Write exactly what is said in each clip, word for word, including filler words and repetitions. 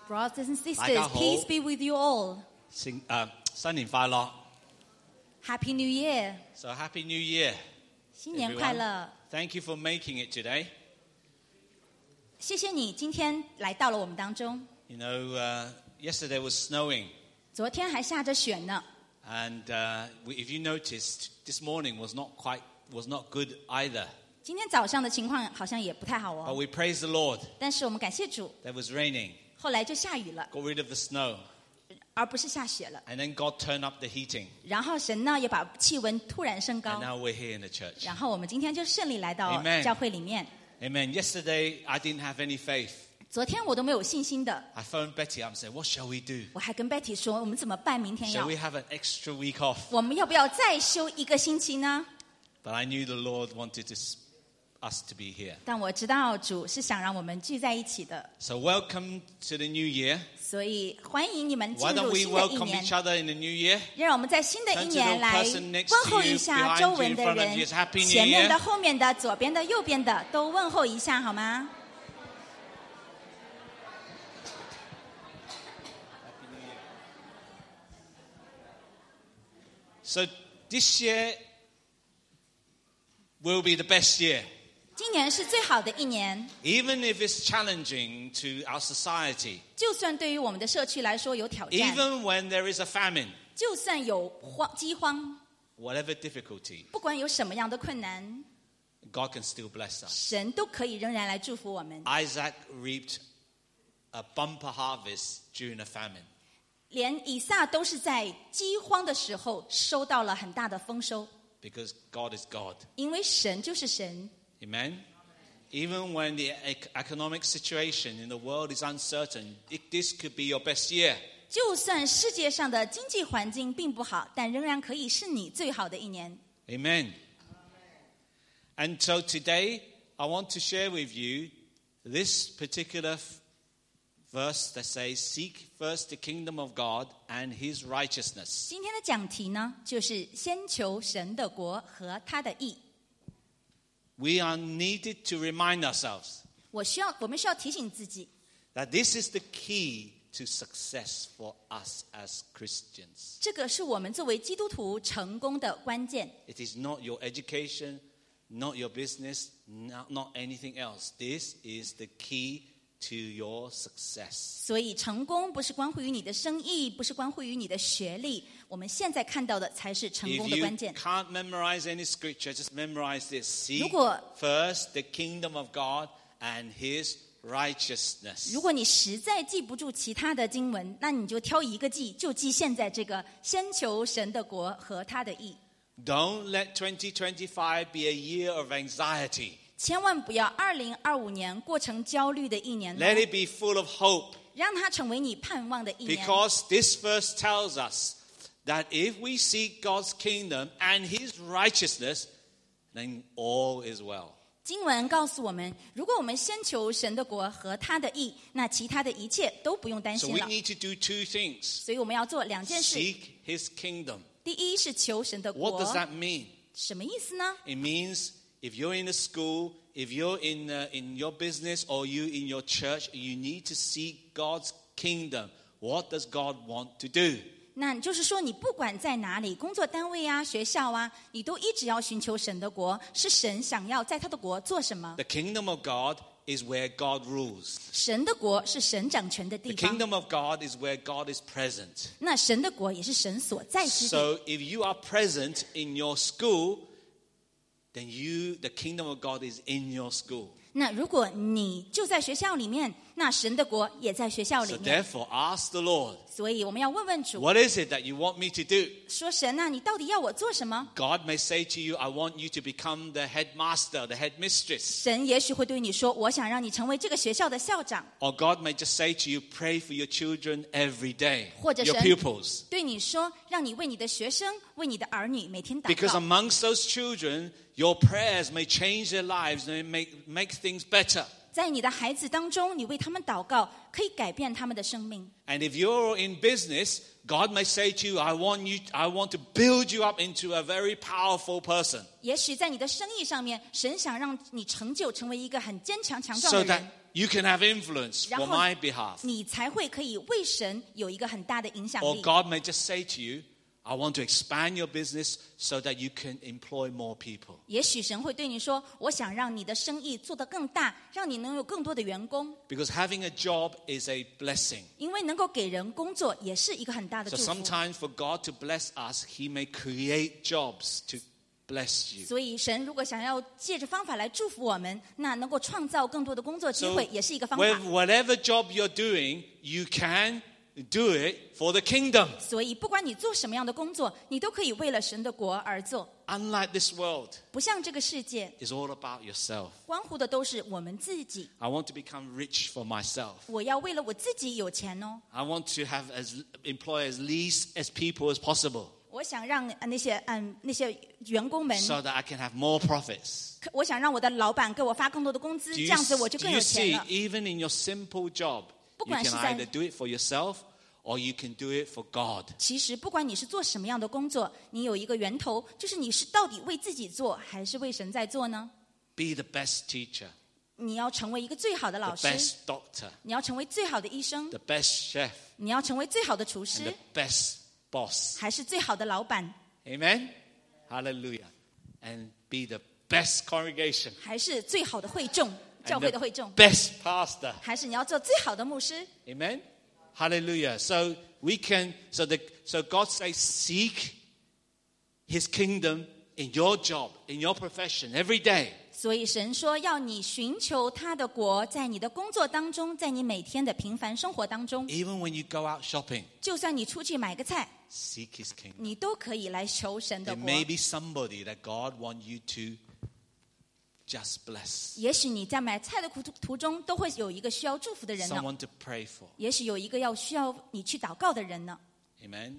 Brothers and 大家 sisters, 好。 peace be with you all. 新誒新年快樂 Happy New Year. So Happy New Year. 新年快乐。 Thank you for making it today. 谢谢你今天来到了我们当中。 You know, uh, yesterday was snowing. 昨天还下着雪呢。 And uh, we- if you noticed, this morning was not quite, was not good either. 今天早上的情况好像也不太好 But 哦。 we praise the Lord. 但是我们感谢主， There was raining. 后来就下雨了， Got rid of the snow. 而不是下雪了。 And then God turned up the heating. 然后神呢也把气温突然升 And 高， now we're here in the church. 然后我们今天就顺利来到 Amen 教会里面。 Amen. Yesterday, I didn't have any faith. 昨天我都没有信心的， I phoned Betty up and said, what shall we do? 我还跟 Betty 说，我们怎么办？明天 Shall 要 we have an extra week off? 我们要不要再休一个星期呢？ But I knew the Lord wanted to, s- us to be here. 但我知道主是想让我们聚在一起的， So welcome to the new year. 所以欢迎你们进 Why 入 don't we 新的一 welcome 年 each。other in the new year? 让我们在新的一 Turn to 年 the 来 person next 问 to 候 you, 一下 behind 周 you, 围 in 的 front of 人 you. It's Happy New 前面的、 Year. 后面的、左边的、右边的，都问候一下好吗？ So this year will be the best year. 今年是最好的一年， Even if it's challenging to our society. 就算对于我们的社区来说有挑战， Even when there is a famine. 就算有荒饥荒， Whatever difficulty, 不管有什么样的困难， God can still bless us. 神都可以仍然来祝福我们。 Isaac reaped a bumper harvest during a famine. 连以撒都是在饥荒的时候收到了很大的丰收， Because God is God. 因为神就是神。 Amen. Even when the ec- economic situation in the world is uncertain, it, this could be your best year. 就算世界上的经济环境并不好，但仍然可以是你最好的一年。 Amen. And so today, I want to share with you this particular f- verse that says, Seek first the kingdom of God and his righteousness. 今天的讲题呢，就是先求神的国和他的义。 We are needed to remind ourselves 我需要，我们需要提醒自己， that this is the key to success for us as Christians. 这个是我们作为基督徒成功的关键。 It is not your education, not your business, not, not anything else. This is the key to your success. 所以成功不是关乎于你的生意，不是关乎于你的学历，我们现在看到的才是成 If 功的 you 关键。 can't memorize any scripture, just memorize this. Seek 如果- first the kingdom of God and his righteousness. 如果你实在记不住其他的经文，那你就挑一个记，就记现在这个先求神的国和他的义。 Don't let twenty twenty-five be a year of anxiety. 千万不要二零二五年过成焦虑的一年哦， Let it be full of hope. 让它成为你盼望的一年。 Because this verse tells us that if we seek God's kingdom and his righteousness, then all is well. 经文告诉我们，如果我们先求神的国和他的义，那其他的一切都不用担 So 心 we 了。 need to do two things. 所以我们要做两件事。 Seek his kingdom. 第一是求神的 What 国， does that mean? 什么意思呢？ It means if you're in a school, if you're in uh, in your business or you in your church, you need to seek God's kingdom. What does God want to do? 那就是说，你不管在哪里，工作单位啊、学校啊，你都一直要寻求神的国，是神想要在他的国做什么？ The kingdom of God is where God rules. 神的国是神掌权的 The 地方， kingdom of God is where God is present. 那神的国也是神所在之地。 So if you are present in your school, then you, the kingdom of God is in your school. 那如果你就在学校里面，那神的国也在学校 So 里面。 therefore, ask the Lord, 所以我们要问问主， what is it that you want me to do? 说神啊，你到底要我做什么？ God may say to you, I want you to become the headmaster, the headmistress. 神也许会对你说，我想让你成为这个学校的校长， Or God may just say to you, pray for your children every day, 或者 your 神 pupils. 对你说，让你为你的学生、为你的儿女每天祷 Because 告。 amongst those children, your prayers may change their lives and make, make things better. 在你的孩子当中，你为他们祷告，可以改变他们的生命。 And if you're in business, God may say to you, I want you, I want to build you up into a very powerful person. 也许在你的生意上面，神想让你成就成为一个很坚强强壮 So 的 that 人， you can have influence 然 for 后 my behalf. 你才会可以为神有一个很大的影响 Or 力。 God may just say to you, I want to expand your business so that you can employ more people. 也许神会对你说，我想让你的生意做得更大，让你能有更多的员工， Because having a job is a blessing. 因为能够给人工作也是一个很大的 So 祝福。 sometimes for God to bless us, he may create jobs to bless you. 所以神如果想要借着方法来祝福我们，那能够创造更多的工作机 So 会也是一个方 with 法。 whatever job you're doing, you can do it for the kingdom. 所以不管你做什么样的工作，你都可以为了神的国而做。 Unlike this world, 不像这个世界， it's all about yourself. 关乎的都是我们自己。 I want to become rich for myself. 我要为了我自己有钱哦， I want to have as employ as least as people as possible 我想让呃那些嗯那些员工们， so that I can have more profits. 我想让我的老板给我发更多的工资， Do 这 you, 样子我就 do 更 you 有钱 see, 了。 even in your simple job, 不 you 管 can 是在 either do it for yourself or you can do it for God. 其实不管你是做什么样的工作，你有一个源头，就是你是到底为自己做，还是为神在做呢？ Be the best teacher, 你要成为一个最好的 the 老师， best doctor, 你要成为最好的医生， the best chef, 你要成为最好的厨 and 师 the，best boss. 还是最好的老板， Amen? Hallelujah. And be the best congregation, 还是最好的会众，教 and 会的会众， the best pastor. 还是你要做最好的牧师？ Amen? Hallelujah. So we can, so the, so God says, seek his kingdom in your job, in your profession, every day. 所以神说要你寻求他的国，在你的工作当中，在你每天的平凡生活当中， Even when you go out shopping, 就算你出去买个菜， seek his kingdom. 你都可以来求神的 There 国。 may be somebody that God wants you to just bless. 也许你在买菜的途途中，都会有一个需要祝福的人呢。 Someone to pray for. 也许有一个要需要你去祷告的人呢。 Amen.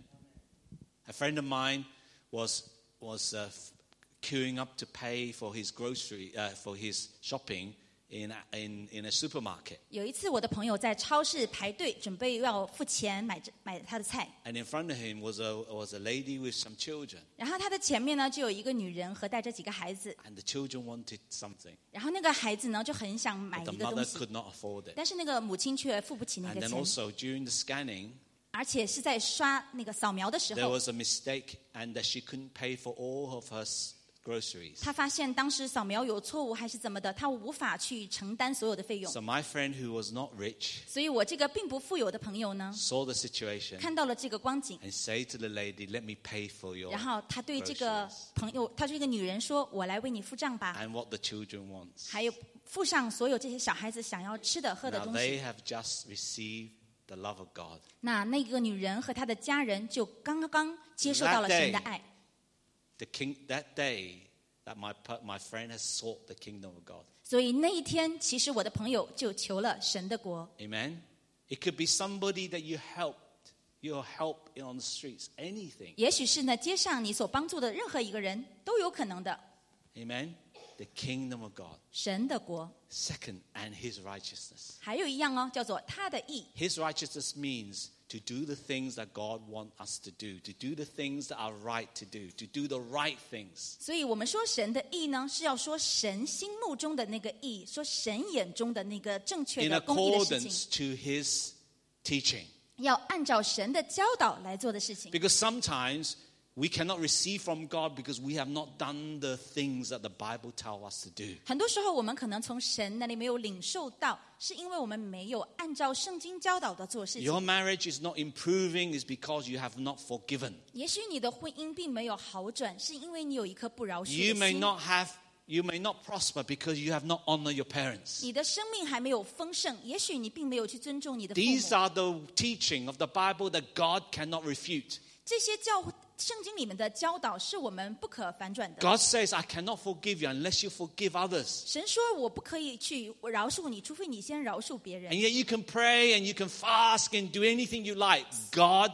A friend of mine was was uh, queuing up to pay for his grocery uh, for his shopping in in in a supermarket. 有一次，我的朋友在超市排队，准备要付钱买买他的菜， And in front of him was a was a lady with some children, 然后他的前面呢就有一个女人和带着几个孩子， and the children wanted something, 然后那个孩子呢就很想买 but the 一个东 mother 西， could not afford it. 但是那个母亲却付不起那 And 个 then 钱， also during the scanning, 而且是在刷那个扫描的时 there 候， was a mistake, and that she couldn't pay for all of her s- groceries. 他发现当时扫描有错误还是怎么的，他无法去承担所有的费用。 So my friend, who was not rich, 所以我这个并不富有的朋友呢， saw the situation 看到了这个光景， and say to the lady, "Let me pay for your 然后他对这个 groceries 朋友，他对这个女人说：“我来为你付账吧。 and what the children want." ” 还有付上所有这些小孩子想要吃的、喝的 Now 东 they 西。 have just received the love of God. 那那个女人和她的家人就刚刚接受到了神的爱。 The king that day that my per- my friend has sought the kingdom of God. 所以那一天，其实我的朋友就求了神的国。 Amen. It could be somebody that you helped, your help on the streets, anything. 也许是呢，街上你所帮助的任何一个人都有可能的。 Amen. The kingdom of God. 神的国 Second, and his righteousness. 还有一样哦，叫做他的义。 His righteousness means to do the things that God wants us to do, to do the things that are right to do, to do the right things. 所以我们说神的义呢，是要说神心目中的那个义，说神眼中的那个正确 In 的公义的事情， accordance to his teaching. 要按照神的教导来做的事情。 Because sometimes we cannot receive from God because we have not done the things that the Bible tells us to do. 很多时候，我们可能从神那里没有领受到，是因为我们没有按照圣经教导的做事情。 Your marriage is not improving is because you have not forgiven. 也许你的婚姻并没有好转，是因为你有一颗不饶恕 You 的 may 心。 not have, you may not prosper because you have not honored your parents. 你的生命还没有丰盛，也许你并没有去尊重你的父 These 母。 are the teaching of the Bible that God cannot refute. 这些教圣经里面的教导是我们不可反转的。 God says, I cannot forgive you unless you forgive others. 神说我不可以去饶恕你，除非你先饶恕别人 And。yet you can pray and you can fast and do anything you like. God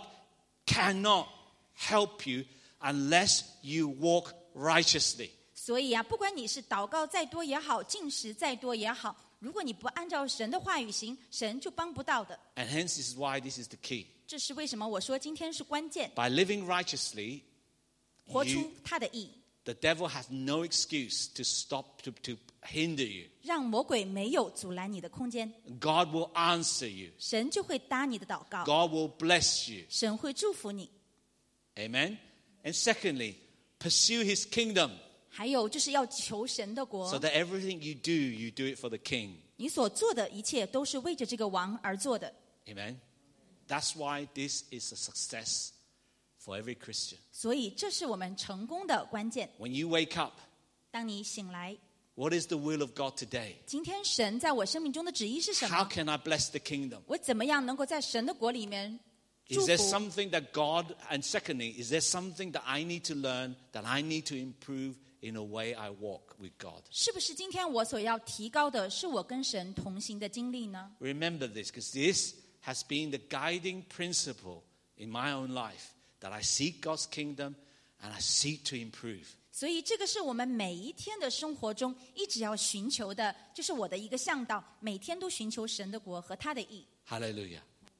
cannot help you unless you walk righteously. 所以啊，不管你是祷告再多也好，进食再多也好，如果你不按照神的话语行，神就帮不到的。 And hence this is why this is the key. 这是为什么我说今天是关键， By living righteously, 活出 you, 他的义。 the devil has no excuse to stop, to, to hinder you. 让魔鬼没有阻拦你的空间， God will answer you. 神就会答你的祷告， God will bless you. 神会祝福你。 Amen. And secondly, pursue his kingdom. 还有就是要求神的国， So that everything you do, you do it for the king. 你所做的一切都是为着这个王而做的。 Amen. That's why this is a success for every Christian. 所以这是我们成功的关键。 When you wake up, 当你醒来， what is the will of God today? 今天神在我生命中的旨意是什 How 么？ can I bless the kingdom? 我怎么样能够在神的国里面祝 Is there 福？ something that God, and secondly, is there something that I need to learn, that I need to improve in a way I walk with God? 是不是今天我所要提高的是我跟神同行的经历呢？ Remember this, because this has been the guiding principle in my own life, that I seek God's kingdom and I seek to improve. 所以这个是我们每一天的生活中一直要寻求的，就是我的一个向导，每天都寻求神的国和他的义。 Hallelujah.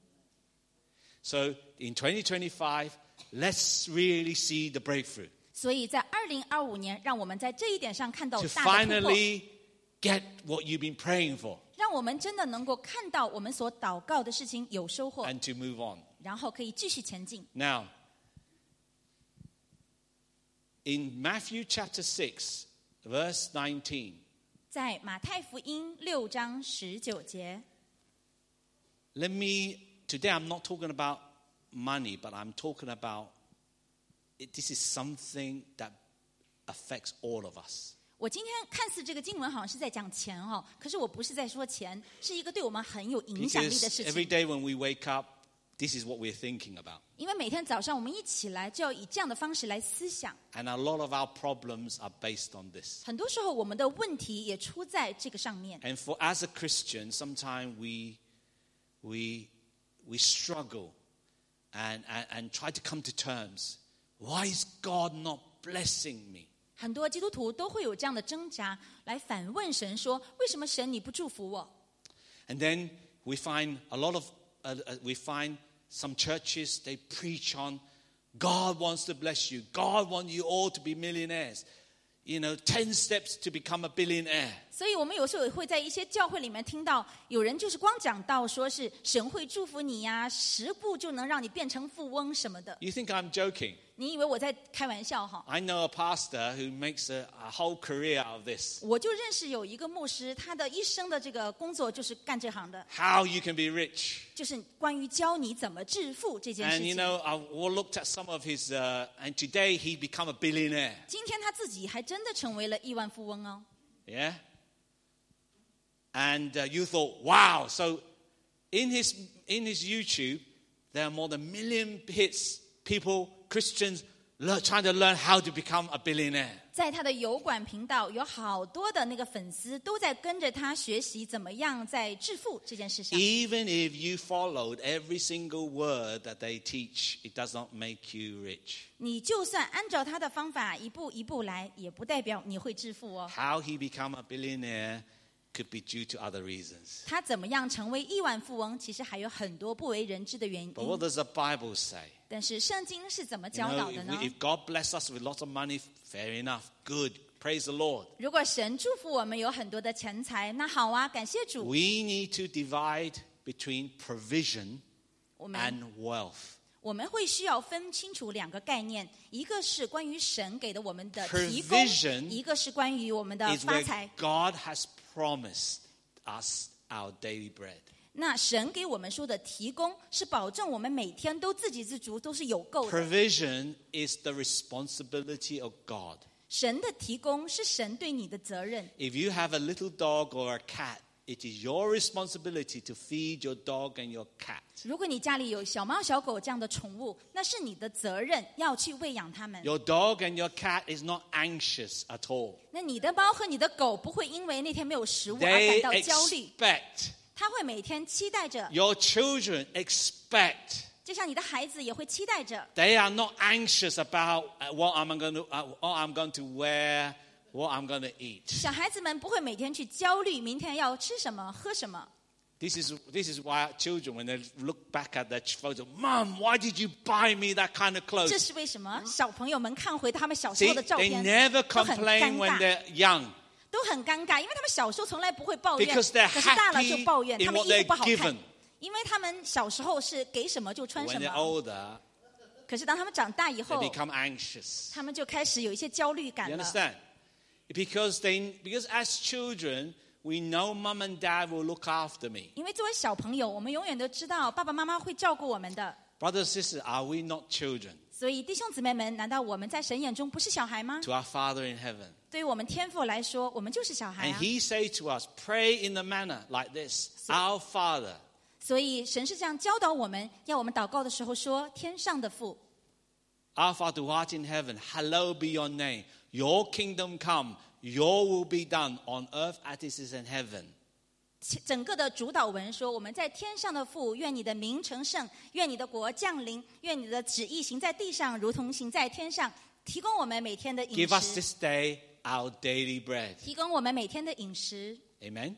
So in twenty twenty-five, let's really see the breakthrough. 所以在二零二五年，让我们在这一点上看到 To 大的突破， finally get what you've been praying for 让我们真的能够看到我们所祷告的事情有收获， and to move on. 然后可以继续前进。 Now, in Matthew chapter six, verse nineteen, 在马太福音六章十九节， let me, today I'm not talking about money, but I'm talking about, it, this is something that affects all of us. 我今天看似这个经文好像是在讲钱哦，可是我不是在说钱，是一个对我们很有影响力的 Because 事 every 情。 day when we wake up, this is what we're thinking about. 因为每天早上我们一起来，就要以这样的方式来思想。 And a lot of our problems are based on this. 很多时候我们的问题也出在这个上面。 And for as a Christian, sometimes we we we struggle and, and, and try to come to terms. Why is God not blessing me? 很多基督徒都会有这样的挣扎，来反问神说：为什么神你不祝福我？ And then we find a lot of uh, uh, we find some churches, they preach on God wants to bless you. God wants you all to be millionaires. You know, ten steps to become a billionaire. 所以我们有时候也会在一些教会里面听到有人就是光讲到说是神会祝福你呀，十步就能让你变成富翁什么的。 You think I'm joking? 你以为我在开玩笑哈？ I know a pastor who makes a, a whole career out of this. 我就认识有一个牧师，他的一生的这个工作就是干这行的， How you can be rich. 就是关于教你怎么致富这件事 And you 情。 know, I looked at some of his, uh, and today he become a billionaire. 今天他自己还真的成为了亿万富翁哦。 Yeah? And uh, you thought, wow. So in his, in his YouTube, there are more than a million hits, people, Christians, learn, trying to learn how to become a billionaire. 在他的油管频道有好多的那个粉丝都在跟着他学习怎么样在致富这件事上。 Even if you followed every single word that they teach, it does not make you rich. 你就算按照他的方法一步一步来，也不代表你会致富哦。 How he become a billionaire could be due to other reasons. 他怎么样成为亿万富翁，其实还有很多不为人知的原因。 But what does the Bible say? 但是聖經是怎麼 You 教 know, 導的 if, 呢？ we, if God bless us with lots of money, fair enough, good, praise the Lord. 如果神祝福我們有很多的錢財，那好啊，感謝主。 We need to divide between provision 我們 and wealth. 我們會需要分清楚兩個概念，一個是關於神給的我們的提供， Provision 一個是關於我們的 Is 發 where 財。 God has promised us our daily bread. 那神給我們說的提供，是保證我們每天都自給自足，都是有夠的。 Provision is the responsibility of God. 神的提供是神對你的責任。 If you have a little dog or a cat, it is your responsibility to feed your dog and your cat. 如果你家裡有小貓小狗這樣的寵物，那是你的責任，要去餵養它們。 Your dog and your cat is not anxious at all. 那你的貓和你的狗不會因為那天沒有食物而 They 感到焦慮， expect, 它會每天期待着， your children expect. 就像你的孩子也會期待着。 They are not anxious about uh, what I'm going to, uh, what I'm going to wear, what I'm going to eat. 小孩子們不會每天去焦慮明天要吃什麼喝什麼， This is, this is why our children, when they look back at their photo, Mom, why did you buy me that kind of 这 clothes? 是为什么？小朋友们看回他们小时 See, 候的照 they 片， never 都很 complain 尴 when 尬， they're young 都很尴尬，因为他们小时候从来不会抱怨， because they're 可是大了就 happy 抱怨， in 他们 what 衣服 they're 不好看 given.， 因为他们小时候是给什么就穿 When 什 they're 么。 older, 可是当他们长大以 they 后， become anxious. 他们就开始有一些焦虑感 You 了。 understand? Because they, because as children, we know Mom and Dad will look after me. 因为作为小朋友，我们永远都知道爸爸妈妈会照顾我们的。 Brothers and sisters, are we not children 所以弟兄姊妹们，难道我们在神眼中不是小孩吗？ to our Father in heaven? 对于我们天父来说，我们就是小孩 And 啊。 He says to us, pray in the manner like this, Our Father. 所以神是这样教导我们，要我们祷告的时候说：“天上的父， Our Father who art in heaven, hallowed be your name. Your kingdom come, your will be done on earth as it is in heaven. 整个的主导文说：我们在天上的父，愿你的名成圣，愿你的国降临，愿你的旨意行在地上，如同行在天上。提供我们每天的饮 Give us 食， this day our daily bread. 提供我们每天的饮食。 Amen?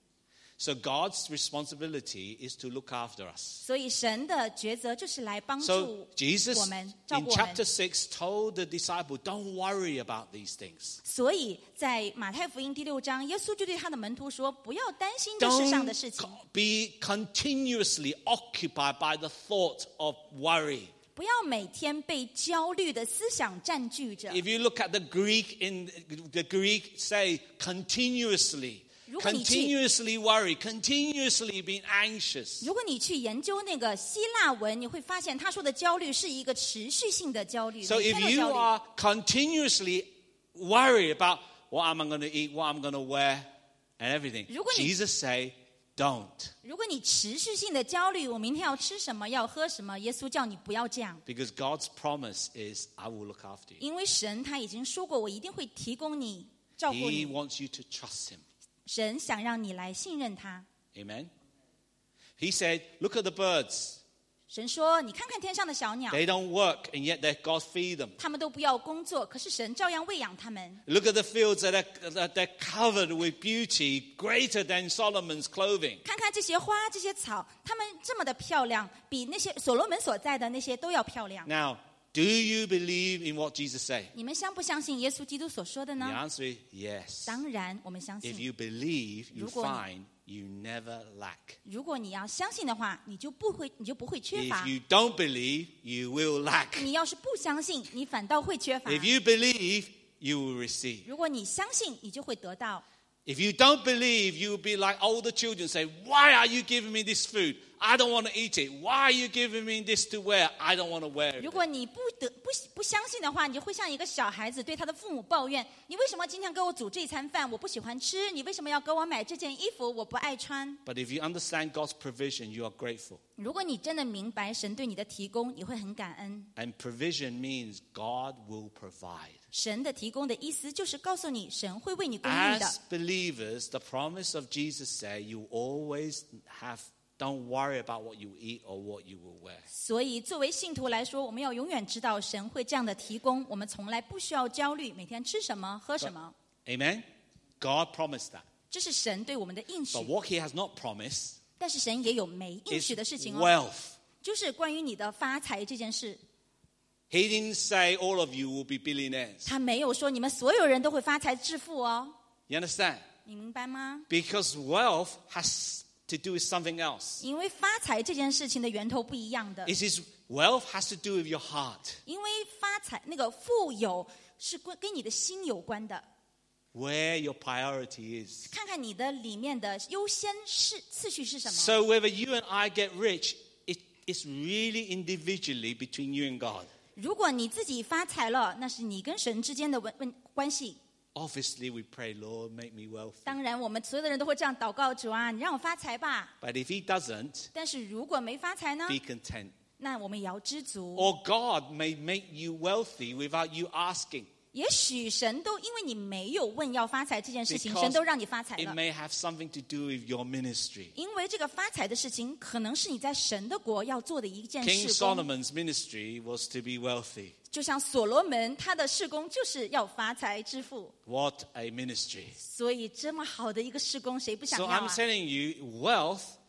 So God's responsibility is to look after us. 所以神的抉择就是来帮 So 助 Jesus 我们，照 in 顾我们。 chapter six told the disciple, don't worry about these things. 所以在马太福音第六章，耶稣就对他的门徒说：“不要担心这世上的 Don't 事情， be continuously occupied by the thought of worry. 不要每天被焦虑的思想占据着。 If you look at the Greek, in the Greek say continuously, 如果你去- continuously worry, continuously being anxious. 如果你去研究那个希腊文，你会发现他说的焦虑是一个持续性的焦虑， So 每 if 天的 you 焦虑。 are continuously worried about what am I going to eat, what I'm going to wear, and everything, 如果你- Jesus say, don't. 如果你持续性的焦虑，我明天要吃什么，要喝什么，耶稣叫你不要这样， Because God's promise is, I will look after you. 因为神他已经说过，我一定会提供你，照顾 He 你。 wants you to trust him. 神想让你来信任他。 Amen. He said, look at the birds. 神说：“你看看天上的小鸟， They don't work, and yet their God feed them. 他们都不要工作，可是神照样喂养他们。 Look at the fields that are, that they're covered with beauty, greater than Solomon's clothing. 看看这些花，这些草，它们这么的漂亮，比那些所罗门所在的那些都要漂亮。 Now, do you believe in what Jesus said? 你们相不相信耶稣基督所说的 The 呢？ answer is yes. 当然，我们相 If 信。 you believe, you 如果你- find you never lack. 如果你要相信的话，你就不会，你就不会缺乏 If。you don't believe, you will lack. 你要是不相信，你反倒会缺乏。 If you believe, you will receive. 如果你相信，你就会得到。 If you don't believe, you will be like older children say, why are you giving me this food? I don't want to eat it. Why are you giving me this to wear? I don't want to wear it. 如果你不得不不相信的话，你就会像一个小孩子对他的父母抱怨：“你为什么今天给我煮这餐饭？我不喜欢吃。你为什么要给我买这件衣服？我不爱穿。” But if you understand God's provision, you are grateful. 如果你真的明白神对你的提供，你会很感恩。 And provision means God will provide. 神的提供的意思就是告诉你，神会为你供应的。 As believers, the promise of Jesus said, you always have, don't worry about what you eat or what you will wear. 所以，作为信徒来说，我们要永远知道神会这样的提供，我们从来不需要焦虑每天吃什么、喝什么。 Amen? God promised that. 这是神对我们的应许 But，what he has not promised 但是神也有没应 is 许的事情哦， wealth. 就是关于你的发财这件事。 He didn't say all of you will be billionaires. 他没有说你们所有人都会发财致富哦， You understand? 你明白吗？ Because wealth has to do with something else. 因为发财这件事情的源头不一样的， It is wealth has to do with your heart. 因为发财那个富有是跟跟你的心有关的。 Where your priority is. 看看你的里面的优先是次序是什么。 So whether you and I get rich, it, it's really individually between you and God. 如果你自己发财了，那是你跟神之间的问问关系。 Obviously, we pray, Lord, make me wealthy. 当然，我们所有的人都会这样祷告：主啊，你让我发财吧。 But if he doesn't, 但是如果没发财呢？ be content. 那我们也要知足。 Or God may make you wealthy without you asking. 也许神都因为你没有问要发财这件事情， Because 神都让你发财 It 了。 may have something to do with your ministry. 因为这个发财的事情，可能是你在神的国要做的一件 King 事工。 Solomon's ministry was to be wealthy. 就像所罗门他的事工就是要发财致富， What a ministry. 所以这么好的一个事工，谁不想 So 要 I'm 啊？ telling you, wealth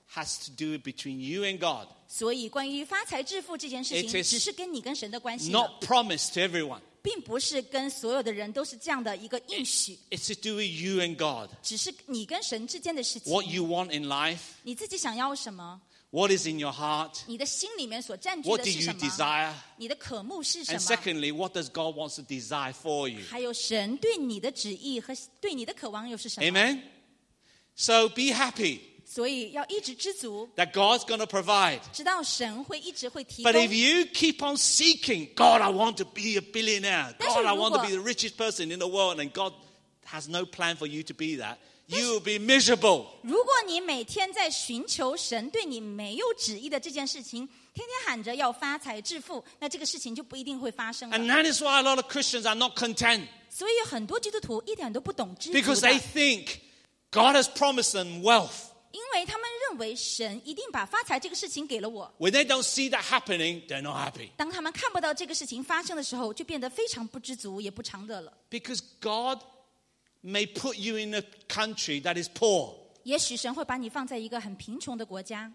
has to do between you and God. 所以关于发财致富这件事 It 情， is 只是跟你跟神的关系了， Not promised to everyone. 并不是跟所有的人都是这样的一个应许， It's to do with you and God. 只是你跟神之间的事情。 What you want in life, 你自己想要什么？ what is in your heart, 你的心里面所占据 what 的 do 是 you 什么？ desire, 你的渴慕是什 and 么？ secondly, what does God want to desire for you? 还有神对你的旨意和对你的渴望又是什么？ Amen? So be happy 所以要一直知足， that God's going to provide. 知道神会一直会提 But 供。 if you keep on seeking, God, I want to be a billionaire. 但是 God, I 如 want to 果 be the richest person in the world, and God has no plan for you to be that, you will be miserable. 如果你每天在寻求神对你没有旨意的这件事情，天天喊着要发财致富，那这个事情就不一定会发生了。 And that is why a lot of Christians are not content, 所以有很多基督徒一点都不懂知足 because 的， they think God has promised them wealth. 因为他们认为神一定把发财这个事情给了我。 When they don't see that happening, they're not happy. 当他们看不到这个事情发生的时候，就变得非常不知足，也不常乐了。 Because God may put you in a country that is poor, 也许神会把你放在一个很贫穷的国家，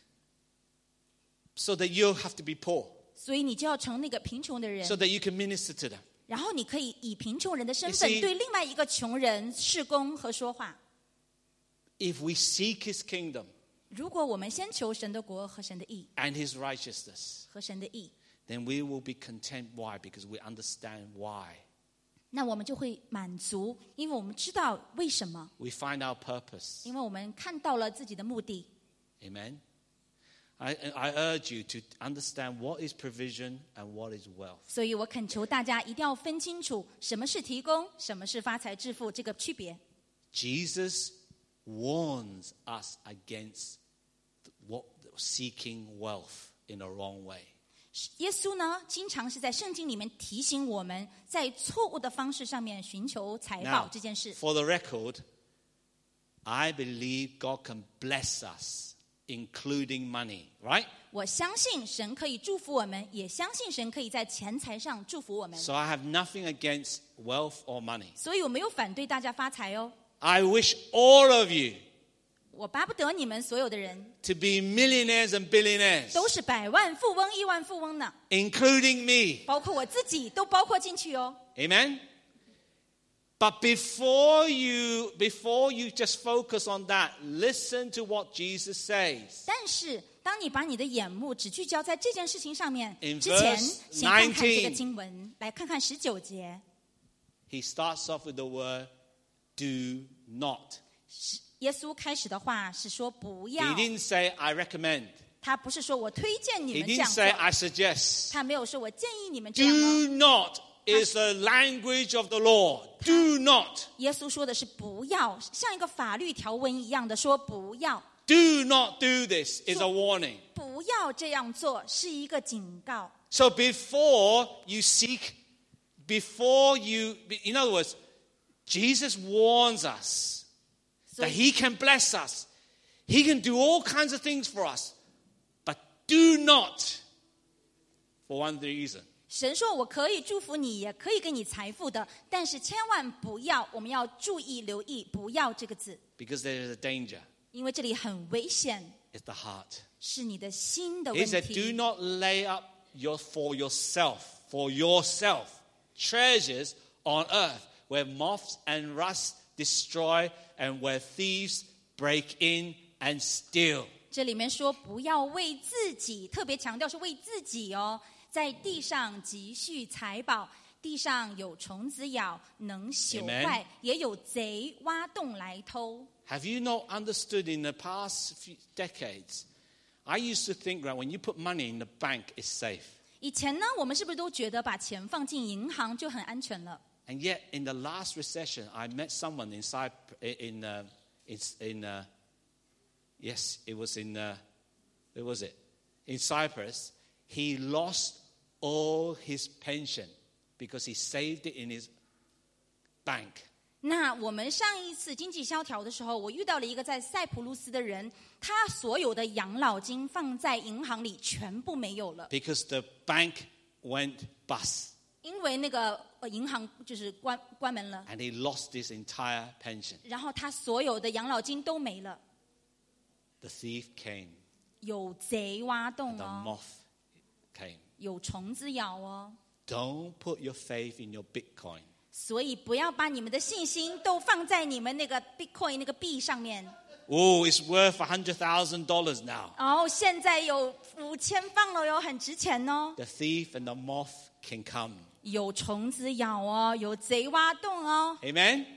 so that you have to be poor, 所以你就要成那个贫穷的人， so that you can minister to them. 然后你可以以贫穷人的身 You 份 see- 对另外一个穷人事工和说话。 If we seek His kingdom 如果我们先求神的国和神的义 and His righteousness, 和神的义， then we will be content. Why? Because we understand why. 那我们就会满足，因为我们知道为什么， We find our purpose. 因为我们看到了自己的目的。 Amen. I, I urge you to understand what is provision and what is wealth. 所以我恳求大家一定要分清楚什么是提供，什么是发财致富这个区别。 Jesus warns us against what seeking wealth in a wrong way. 耶稣呢，经常是在圣经里面提醒我们，在错误的方式上面寻求财宝 Now, 这件事。 for the record, I believe God can bless us, including money, right? 我相信神可以祝福我们，也相信神可以在钱财上祝福我们。 So I have nothing against wealth or money. 所以我没有反对大家发财哦， I wish all of you 我巴不得你们所有的人 to be millionaires and billionaires, 都是百万富翁、亿万富翁呢， including me. 包括我自己都包括进去哦。 Amen? But before you, before you just focus on that, listen to what Jesus says. 但是，当你把你的眼目只聚焦在这件事情上面 In 之前， verse 先看看这个 nineteen 经文，来看看十九节。 He starts off with the word, do not. 耶稣开始的话是说不 He 要， didn't say, I recommend. 他不是说我推荐你 He 们这 didn't 样 say, 做， I suggest. 他没有说我建议你们这样哦。 Do not is the language of the law. Do not. 耶稣说的是不要，像一个法律条文一样的说不要， Do not do this is a warning. 不要这样做是一个警告。 So before you seek, before you, in other words, Jesus warns us 所 that 以 He can bless us. He can do all kinds of things for us. But do not, for one reason. 神说我可以祝福你，也可以给你财富的，但是千万不要，我们要注意留意不要这个字， Because there is a danger. 因为这里很危险， It's the heart. 是你的心的 He 问 said, do 题。 not lay up your, for yourself, for yourself, treasures on earth, where moths and rust destroy and where thieves break in and steal. 这里面说不要为自己，特别强调是为自己哦，在地上积蓄财宝，地上有虫子咬，能朽坏， Amen. 也有贼挖洞来偷。 Have you not understood in the past few decades? I used to think that when you put money in the bank, it's safe. 以前呢，我们是不是都觉得把钱放进银行就很安全了？ And yet, in the last recession, I met someone inside in uh, in, in uh, yes, it was in uh, where was it? In Cyprus. He lost all his pension because he saved it in his bank. 那我们上一次经济萧条的时候，我遇到了一个在塞浦路斯的人，他所有的养老金放在银行里全部没有了， Because the bank went bust 因为那个呃银行就是关关门了， and he lost his entire pension. 然后他所有的养老金都没了。 the thief came, 有贼挖洞 the 哦， moth came. 有虫子咬哦。 Don't put your faith in your Bitcoin. 所以不要把你们的信心都放在你们那个 Bitcoin 那个币上面。 Oh, it's worth one hundred thousand dollars now. 哦，现在有五千磅了哟，很值钱哦。 The thief and the moth can come. 有虫子咬哦，有贼挖洞哦。 Amen?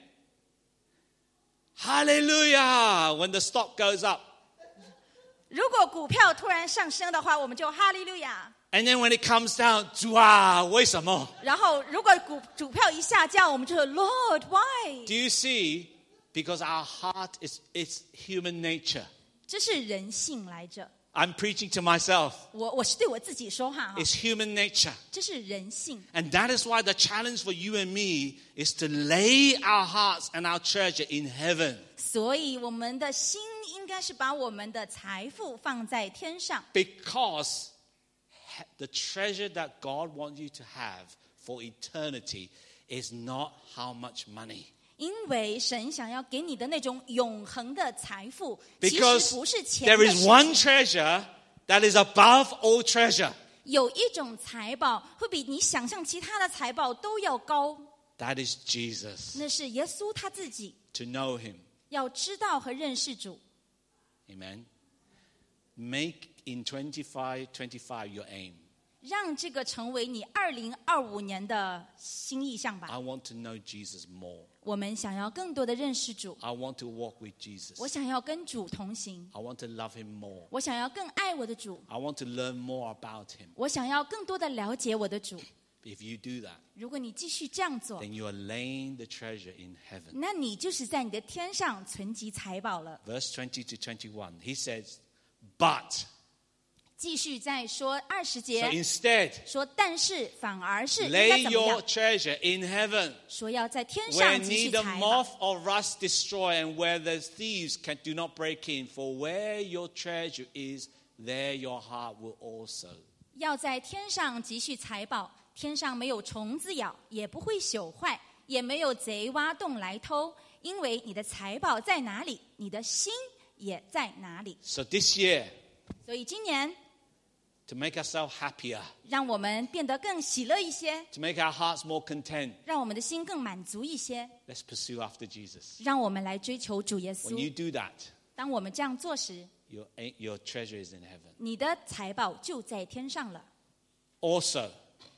Hallelujah! When the stock goes up. 如果股票突然上升的话，我们就哈利路亚。 And then when it comes down, 主啊，为什么？ 然后如果股股票一下降，我们就说 Lord why？ Do you see? Because our heart is it's human nature. 这是人性来着。 I'm preaching to myself. 我我是对我自己说话哈， It's human nature. 这是人性。 And that is why the challenge for you and me is to lay our hearts and our treasure in heaven. 所以我们的心应该是把我们的财富放在天上。 Because the treasure that God wants you to have for eternity is not how much money. 因为神想要给你的那种永恒的财富，其实 Because 不是钱 there 的 is 事 one 情。 treasure that is above all treasure. 有一种财宝会比你想象其他的财宝都要高， That is Jesus. 那是耶稣他自己。 To know him. 要知道和认识主， Amen. Make in twenty-five twenty-five your aim. 让这个成为你二零二五年的新意象吧。 I want to know Jesus more. 我们想要更多的认识主， I want to walk with Jesus. 我想要跟主同行， I want to love him more. 我想要更爱我的主， I want to learn more about him. 我想要更多的了解我的主。 If you do that, 如果你继续这样做， then you are laying the treasure in heaven. 那你就是在你的天上存积财宝了。 Verse twenty to twenty-one, he says, but. 继续再说二十 So 节， instead, 说但是反而是应 lay 该怎么 your 样？ treasure in heaven, 说要在天 where 上积蓄 neither 财宝， moth or rust destroy, and where the thieves can do not break in. For where your treasure is, there your heart will also. 要在天上积蓄财宝，天上没有虫子咬，也不会朽坏，也没有贼挖洞来偷。因为你的财宝在哪里，你的心也在哪里。 So this year, 所以今年 to make ourselves happier, 让我们变得更喜乐一些， to make our hearts more content, 让我们的心更满足一些， let's pursue after Jesus. 让我们来追求主耶 When you 稣。 do that, 当我们这样做时， your, your treasure is in heaven. 你的财宝就在天上了。 Also,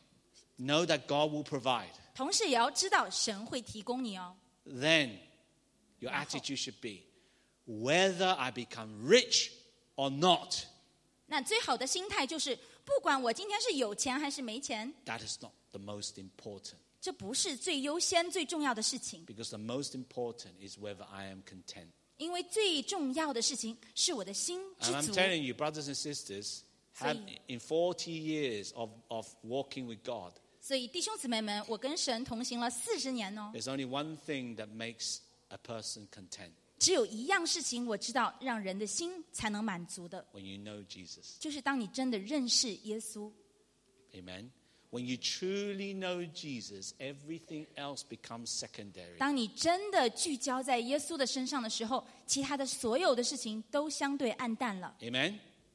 know that God will provide. 同时也要知道神会提供你哦。 Then your 然后 attitude should be, whether I become rich or not, 那最好的心态就是，不管我今天是有钱还是没钱， that is not the most important. 这不是最优先、最重要的事情。 Because the most important is whether I am content. 因为最重要的事情是我的心 And I'm 知足。 telling you, brothers and sisters, have, in forty years of, of walking with God, 所以弟兄姊妹们，我跟神同行了四十年哦， there's only one thing that makes a person content. 只有一样事情我知道让人的心才能满足的， When you know Jesus. 就是当你真的认识耶稣。 Amen. When you truly know Jesus, everything else becomes secondary. 当你真的聚焦在耶稣的身上的时候，其他的所有的事情都相对暗淡了。 Amen.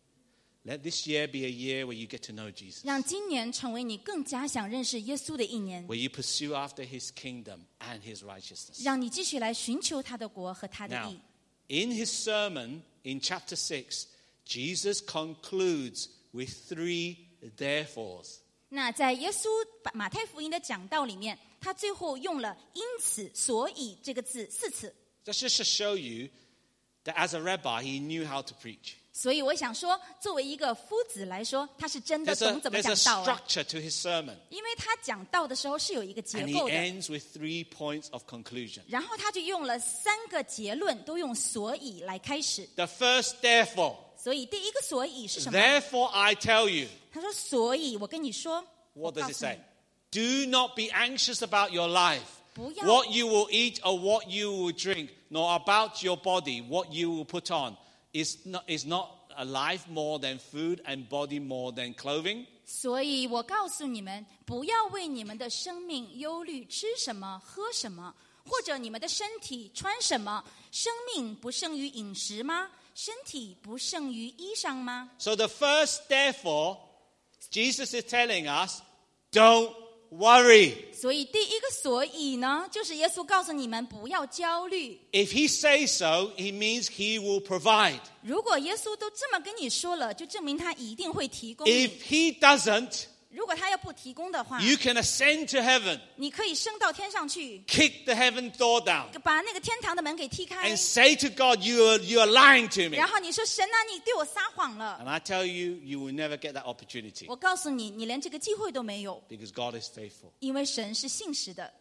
Let this year be a year where you get to know Jesus. 让今年成为你更加想认识耶稣的一年， Where you pursue after his kingdom and his righteousness. 让你继续来寻求他的国和他的 Now, 义。 in his sermon in chapter six, Jesus concludes with three therefores. 那在耶稣马太福音的讲道里面，他最后用了因此所以这个字四次。 That's just to show you that as a rabbi, he knew how to preach. 所以我想说，作为一个夫子来说，他是真的 There's a, 懂怎么 there's a 讲道啊。 structure to his sermon. 因为他讲道的时候是有一个结 And he 构的， ends with three points of conclusion. 然后他就用了三个结论，都用所以来开始。 The first therefore. 所以第一个所以是什么？ Therefore I tell you. 他说：“所以我跟你说， What 我 does 告 it 诉你 say? Do not be anxious about your life, 不要 what you will eat or what you will drink, nor about your body, what you will put on. Is not, is not a life more than food and body more than clothing? 所以我告诉你们，不要为你们的生命忧虑，吃什么，喝什么，或者你们的身体穿什么。生命不胜于饮食吗？ 身体不胜于衣裳吗？ So the first, therefore, Jesus is telling us, don't worry. 所以第一个所以呢，就是耶稣告诉你们不要焦虑。 If he says so, he means he will provide. 如果耶稣都这么跟你说了，就证明他一定会提供 If 你。 he doesn't, 如果他要不提供的话， you can ascend to heaven, 你可以升到天上去， kick the heaven door down, 把那个天堂的门给踢开 and，say to God, you are, you are lying to me. 然后你说神啊，你对我撒谎了。 And I tell you, you will never get that opportunity 我告诉你，你连这个机会都没有， because God is faithful. 因为神是信实的。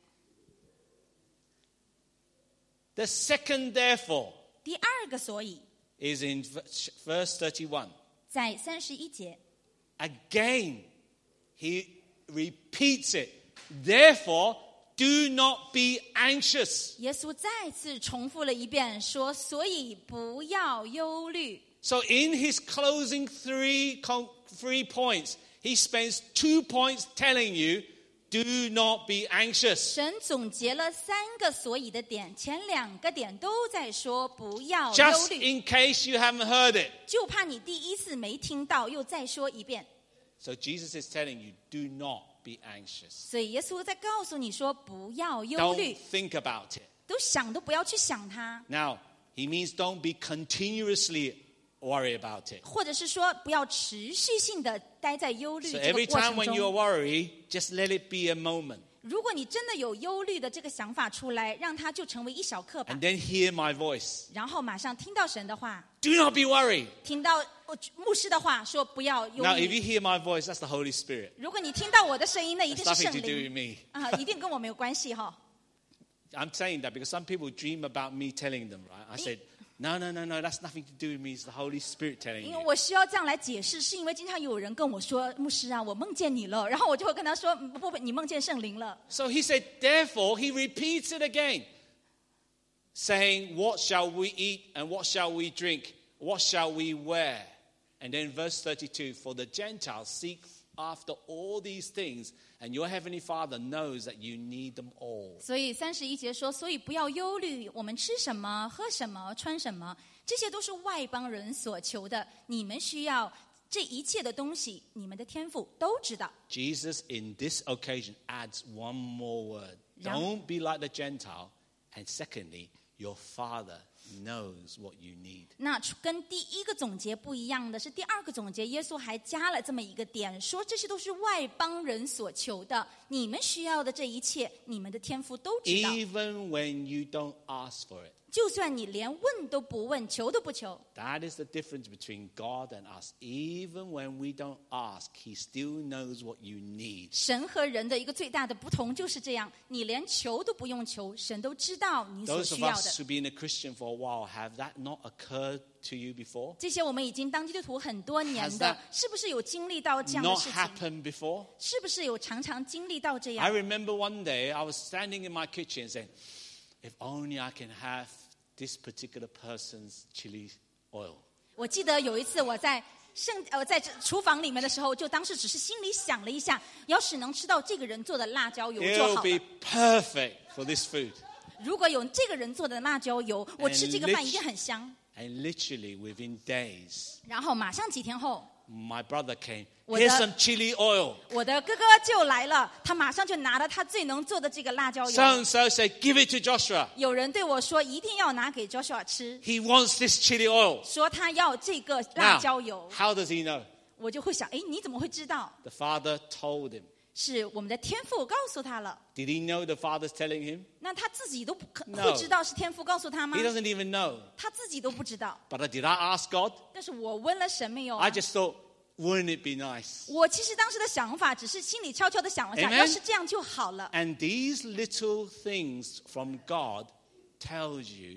The second, therefore, 第二个所以， is in verse thirty-one. 在三十一节， Again, he repeats it. Therefore, do not be anxious. 耶稣再次重复了一遍，说：“所以不要忧虑。” So in his closing three, three points, he spends two points telling you, do not be anxious. 神总结了三个所以的点，前两个点都在说不要忧 Just 虑， in case you haven't heard it. 就怕你第一次没听到，又再说一遍。 So Jesus is telling you, do not be anxious. 所以耶稣在告诉你说不要忧 Don't 虑， think about it. 都想都不要去想它， Now, he means don't be continuously worry about it. 或者是说不要持续性的待在忧虑 So 这个 every 过 time 程 when you're 中。 worried, just let it be a moment. 如果你真的有忧虑的这个想法出来，让它就成为一小刻吧 And，then hear my voice. 然后马上听到神的话， Do not be worried. 听到呃牧师的话，说不要忧 Now, if 虑。 you hear my voice, that's the Holy Spirit. 如果你听到我的声音，那一 It's 定是 nothing 圣 to do with 灵 me. 啊，一定跟我没有关系哈。 I'm saying that because some people dream about me telling them, right? I said, no, no, no, no, that's nothing to do with me. It's the Holy Spirit telling 因为 you. 我需要这样来解释，是因为经常有人跟我说：“牧师啊，我梦见你了。”然后我就会跟他说：“不不，你梦见圣灵了。” So he said, therefore, he repeats it again, saying, what shall we eat and what shall we drink? What shall we wear? And then verse thirty-two, for the Gentiles seek after all these things, and your heavenly Father knows that you need them all. 所以三十一节说：“所以不要忧虑，我们吃什么、喝什么、穿什么，这些都是外邦人所求的。你们需要这一切的东西，你们的天父都知道。” Jesus, in this occasion, adds one more word. Yeah. Don't be like the Gentile. And secondly, your Father knows what you need. 那跟第一个总结不一样的是，第二个总结，耶稣还加了这么一个点，说这些都是外邦人所求的，你们需要的这一切，你们的天父都知道。 Even when you don't ask for it. 就算你连问都不问，求都不求。 That is the difference between God and us. Even when we don't ask, He still knows what you need. 神和人的一个最大的不同就是这样，你连求都不用求，神都知道你所 Those 需 of 要 us 的。 who've been a Christian for a while, have that not occurred to you before? 这些我们已经当基督徒很多年 Has 的 that， 是不是有经历到这样的 Not 事情？ happened before? 是不是有常常经历到这 I 样？ remember one day I was standing in my kitchen saying, if only I can have this particular person's chili oil. 我记得有一次我在圣呃在厨房里面的时候，就当时只是心里想了一下，要是能吃到这个人做的辣椒油就 It'll 好 be 了。 perfect for this food. 如果有这个人做的辣椒油，我 And 吃这个 lit- 饭一定很香。 And literally within days, 然后马上几天后， my brother came, 我的- here's some chili oil. 我的哥哥就来了，他马上就拿了他最能做的这个辣椒 So 油。 and so said, give it to Joshua. 有人对我说，一定要拿给 Joshua 吃， He wants this chili oil. 说他要这个辣 Now, 椒油。 how does he know? 我就会想，哎，你怎么会知道？ The father told him. 是我们的天父告诉他了。 Did he know the father's telling him? 那他自己都不可 No. 会知道是天父告诉他吗 He？doesn't even know. 他自己都不知道。 But did I ask God? 但是我问了神没有啊 I just thought, wouldn't it be nice? 我其实当时的想法只是心里悄悄的想了想， Amen. 要是这样就好了。 And these little things from God tells you,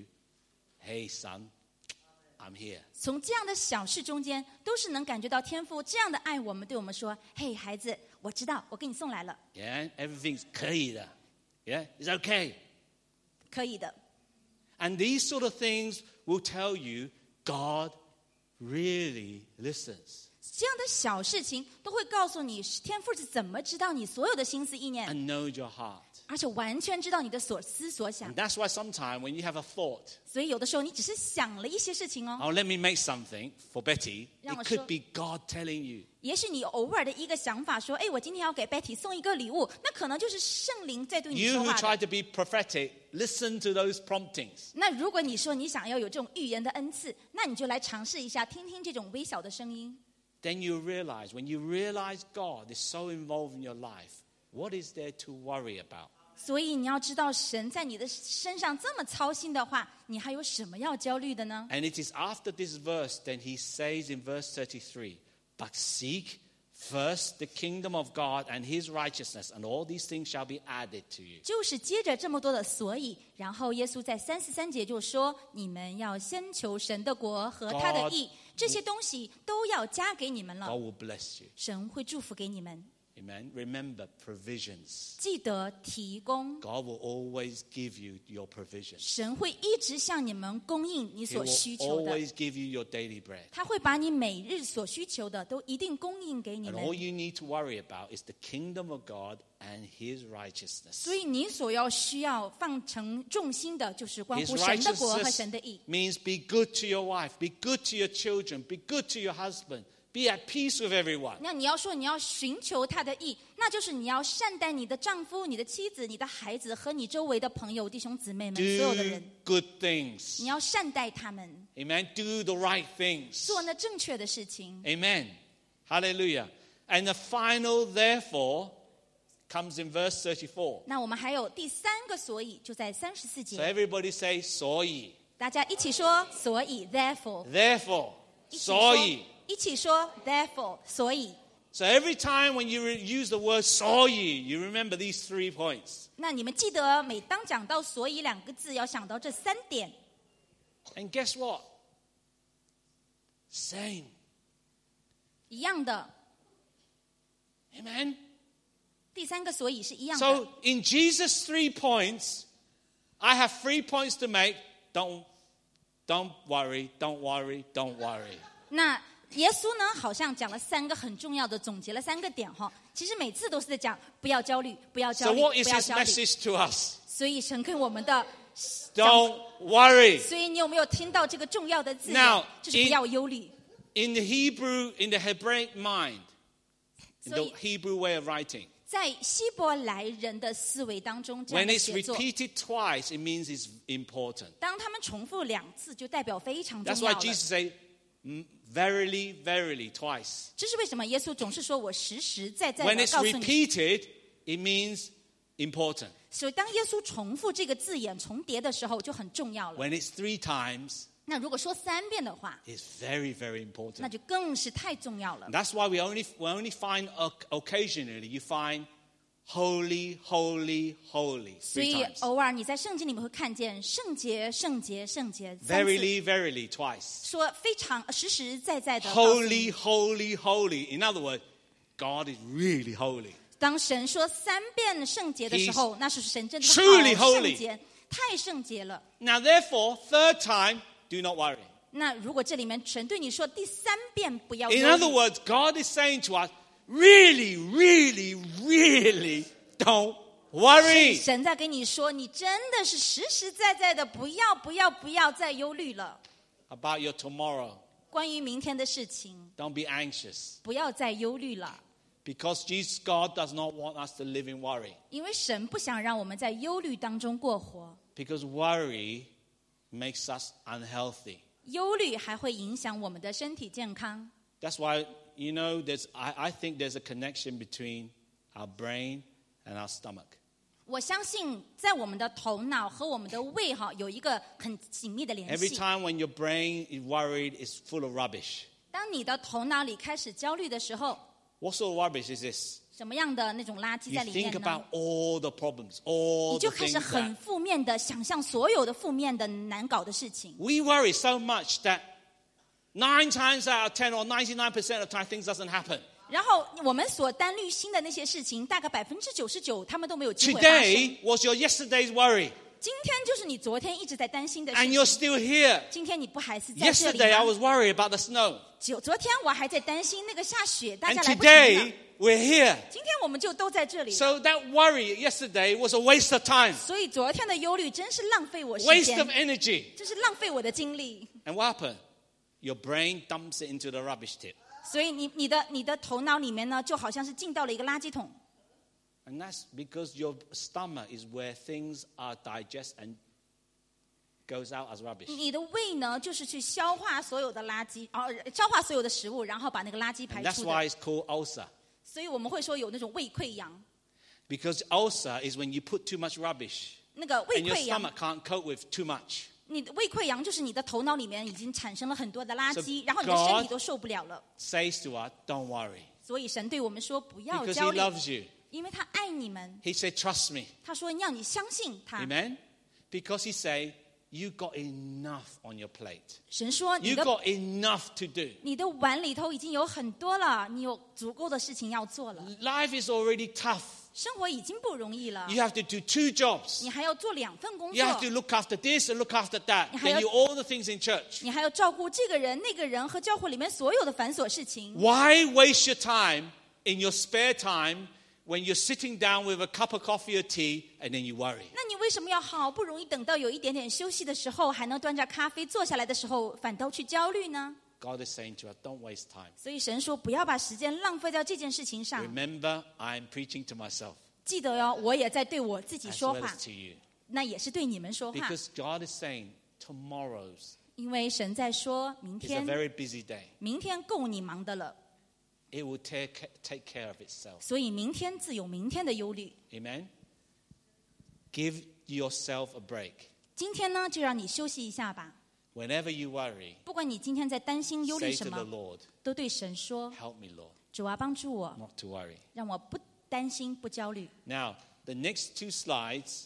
hey son, I'm here. 从这样的小事中间，都是能感觉到天父这样的爱我们，对我们说：“嘿，孩子，我知道，我给你送来了， Yeah, everything's 可以的. Yeah, it's okay. 可以的。” And these sort of things will tell you God really listens 这样的小事情都会告诉你，天父是怎么知道你所有的心思意念， and knows your heart. 而且完全知道你的所思所想。 And that's why sometimes when you have a thought, 所以有的时候你只是想了一些事情哦， oh, let me make something for Betty. 让我 It 说。 could be God telling you. 也许你偶尔的一个想法说，哎，我今天要给 Betty 送一个礼物，那可能就是圣灵在对你 You 说 who 话 try 的。 to be prophetic, listen to those promptings. 那如果你说你想要有这种预言的恩赐，那你就来尝试一下，听听这种微小的声音。 Then you realize, when you realize God is so involved in your life, what is there to worry about? 所以你要知道，神在你的身上这么操心的话，你还有什么要焦虑的呢？ And it is after this verse, then he says in verse thirty-three, but seek first the kingdom of God and his righteousness, and all these things shall be added to you. 就是接着这么多的所以，然后耶稣在三十三节就说：“你们要先求神的国和他的义，这些东西都要加给你们了。 God will bless you. 神会祝福给你们。 Amen. Remember provisions. 记得提供， God will always give you your provisions. 神会一直向你们供应你 He 所 will 需求的， always give you your daily bread. 他会把你每日所需求的都一定供应给你 And 们。 all you need to worry about is the kingdom of God and his righteousness. 所以你所要需要放成重心的，就是关 His 乎神的国和 righteousness 神的义。 means be good to your wife, be good to your children, be good to your husband, be at peace with everyone. 那你要说你要寻求他的义，那就是你要善待你的丈夫、你的妻子、你的孩子和你周围的朋友、弟兄姊妹们，所有的 Do 人， good things. 你要善待他们， Amen. Do the right things. 做那正确的事情。 Amen. Hallelujah. And the final therefore comes in verse thirty-four. 那我们还有第三个所以，就在三十四 So 节， everybody say, 所以. 大家一起说，所以 therefore， Therefore. 一起所说以.， 一起说 therefore， 所以。 So every time when you re- use the word 所以, you remember these three points. 那你们记得，每当讲到所以两个字，要想到这三点。 And guess what? Same. 一样的， Amen. 第三个所以是一样的。 So in Jesus' three points, I have three points to make. Don't, don't worry, don't worry, don't worry. 那耶稣呢，好像讲了三个很重要的，总结了三个点哈。其实每次都是在讲不要焦虑，不要焦 So 虑， what 不 is 要 his 焦虑。 message to us? 所以神给我们的， Don't worry. 所以你有没有听到这个重要的字眼 Now,？ 就是不要忧虑。 In the Hebrew, in the Hebraic mind, in the So- Hebrew way of writing, 在希伯来人的思维当中，这样 when 的 it's 写作， repeated twice, it means it's important. 当他们重复两次，就代表非常重 That's 要 why 了。 Jesus said, "Mm, verily, verily, twice. 这是为什么耶稣总是说我实实在在 When 的 it's 告诉你。 repeated, it means important. 所以当耶稣重复这个字眼重叠的时候，就很重要了。 When it's three times, 那如果说三遍的话， it's very, very 那 important. 就更是太重要了。 That's why we only, we only find oc- occasionally, you find holy, holy, holy 所 three 以 times. 偶尔你在圣经里面会看见圣洁、圣洁、圣洁三次， Verily, verily, twice. 说非常实实在在的告诉你。 Holy, holy, holy. In other words, God is really holy. 当神说三遍圣洁的时候，那是神真的是 truly 好 holy 圣洁，太圣洁了。 Now, therefore, third time, do not worry. 那如果这里面神对你说第三遍不要 In 忧 other 虑， words, God is saying to us, really, really, really don't worry. 神在跟你说，你真的是实实在在的，不要不要不要再忧虑了。 About your tomorrow. 关于明天的事情， Don't be anxious. 不要再忧虑了， Because Jesus, God does not want us to live in worry. 因为神不想让我们在忧虑当中过活。 Because worry makes us unhealthy. 忧虑还会影响我们的身体健康。 That's why, you know, there's, I, I think there's a connection between our brain and our stomach. 我相信在我们的头脑和我们的胃哈有一个很紧密的联 Every 系。 time when your brain is worried, it's full of rubbish. 当你的头脑里开始焦虑的时候， What sort of rubbish is this? 什么样的那种垃圾 You 在里 think 面呢 about？all the problems, all 你 the 就开始 things 很 that 负面的想象所有的负面的难搞的事情。 we worry so much that nine times out of ten or ninety-nine percent of the time things doesn't happen. 然后我们所担虑心的那些事情，大概百分之九十九他们都没有机会发生。 Today was your yesterday's worry, 今天就是你昨天一直在担心的事 and you're 情。 still here. 今天你不还是在这里 Yesterday I 吗？ was worried about the snow, 昨昨天我还在担心那个下雪，大 and 家来不及了。 today we're here. 今天我们就都在这里了。 So that worry yesterday was a waste of time, 所以昨天的忧虑真是浪费我时 waste of 间， energy. 真是浪费我的精力。 And what happened? Your brain dumps it into the rubbish tip. 所以你你的你的头脑里面呢，就好像是进到了一个垃圾桶。 And that's because your stomach is where things are digested and goes out as rubbish. 你的胃呢，就是去消化所有的垃圾，啊，消化所有的食物，然后把那个垃圾排 And that's 出 why 的。 it's called ulcer. 所以我们会说有那种胃溃疡。 Because ulcer is when you put too much rubbish 那个胃 and your 溃疡， stomach can't cope with too much. 你的胃溃疡就是你的头脑里面已经产生了很多的垃 So 圾，然后你的 God 身体都受不了了。 Says to us, don't worry. 所以神对我们说不要 Because 焦 he 虑， loves you. 因为他爱你们。 He said, trust me. 他说要你相信他。 Amen? Because he said, you got enough on your plate. 神说你 You 的 got enough to do. 你的碗里头已经有很多了，你有足够的事情要做了。 Life is already tough. 生活已经不容易了， You have to do two jobs. 你还要做两份工 You have 作 to，look after this and look after that. 你还要- Then you all the things in church. 你还要照顾这个人、那个人和教会里面所有的繁琐事情。 Why waste your time in your spare time when you're sitting down with a cup of coffee or tea and then you worry? 那你为什么要好不容易等到有一点点休息的时候，还能端着咖啡坐下来的时候，反倒去焦虑呢？ God is saying to us, don't waste time. 所以神说，不要把时间浪费在这件事情上。 Remember, I'm preaching to myself 记得哟，我也在对我自己 as 说 well 话， as to you. 那也是对你们说话。 Because God is saying tomorrow's 因为神在说，明 is a 天， very busy day. 明天够你忙的了， It will take, take care of itself. 所以明天自有明天的忧虑。 Amen? Give yourself a break. 今天呢，就让你休息一下吧。 Whenever you worry, 不管你今天在担心、忧虑 say 什 to the 么， Lord, 都对神说 help me, Lord,：“ 主啊，帮助我， not to worry. 让我不担心、不焦虑。 Now, the next two slides,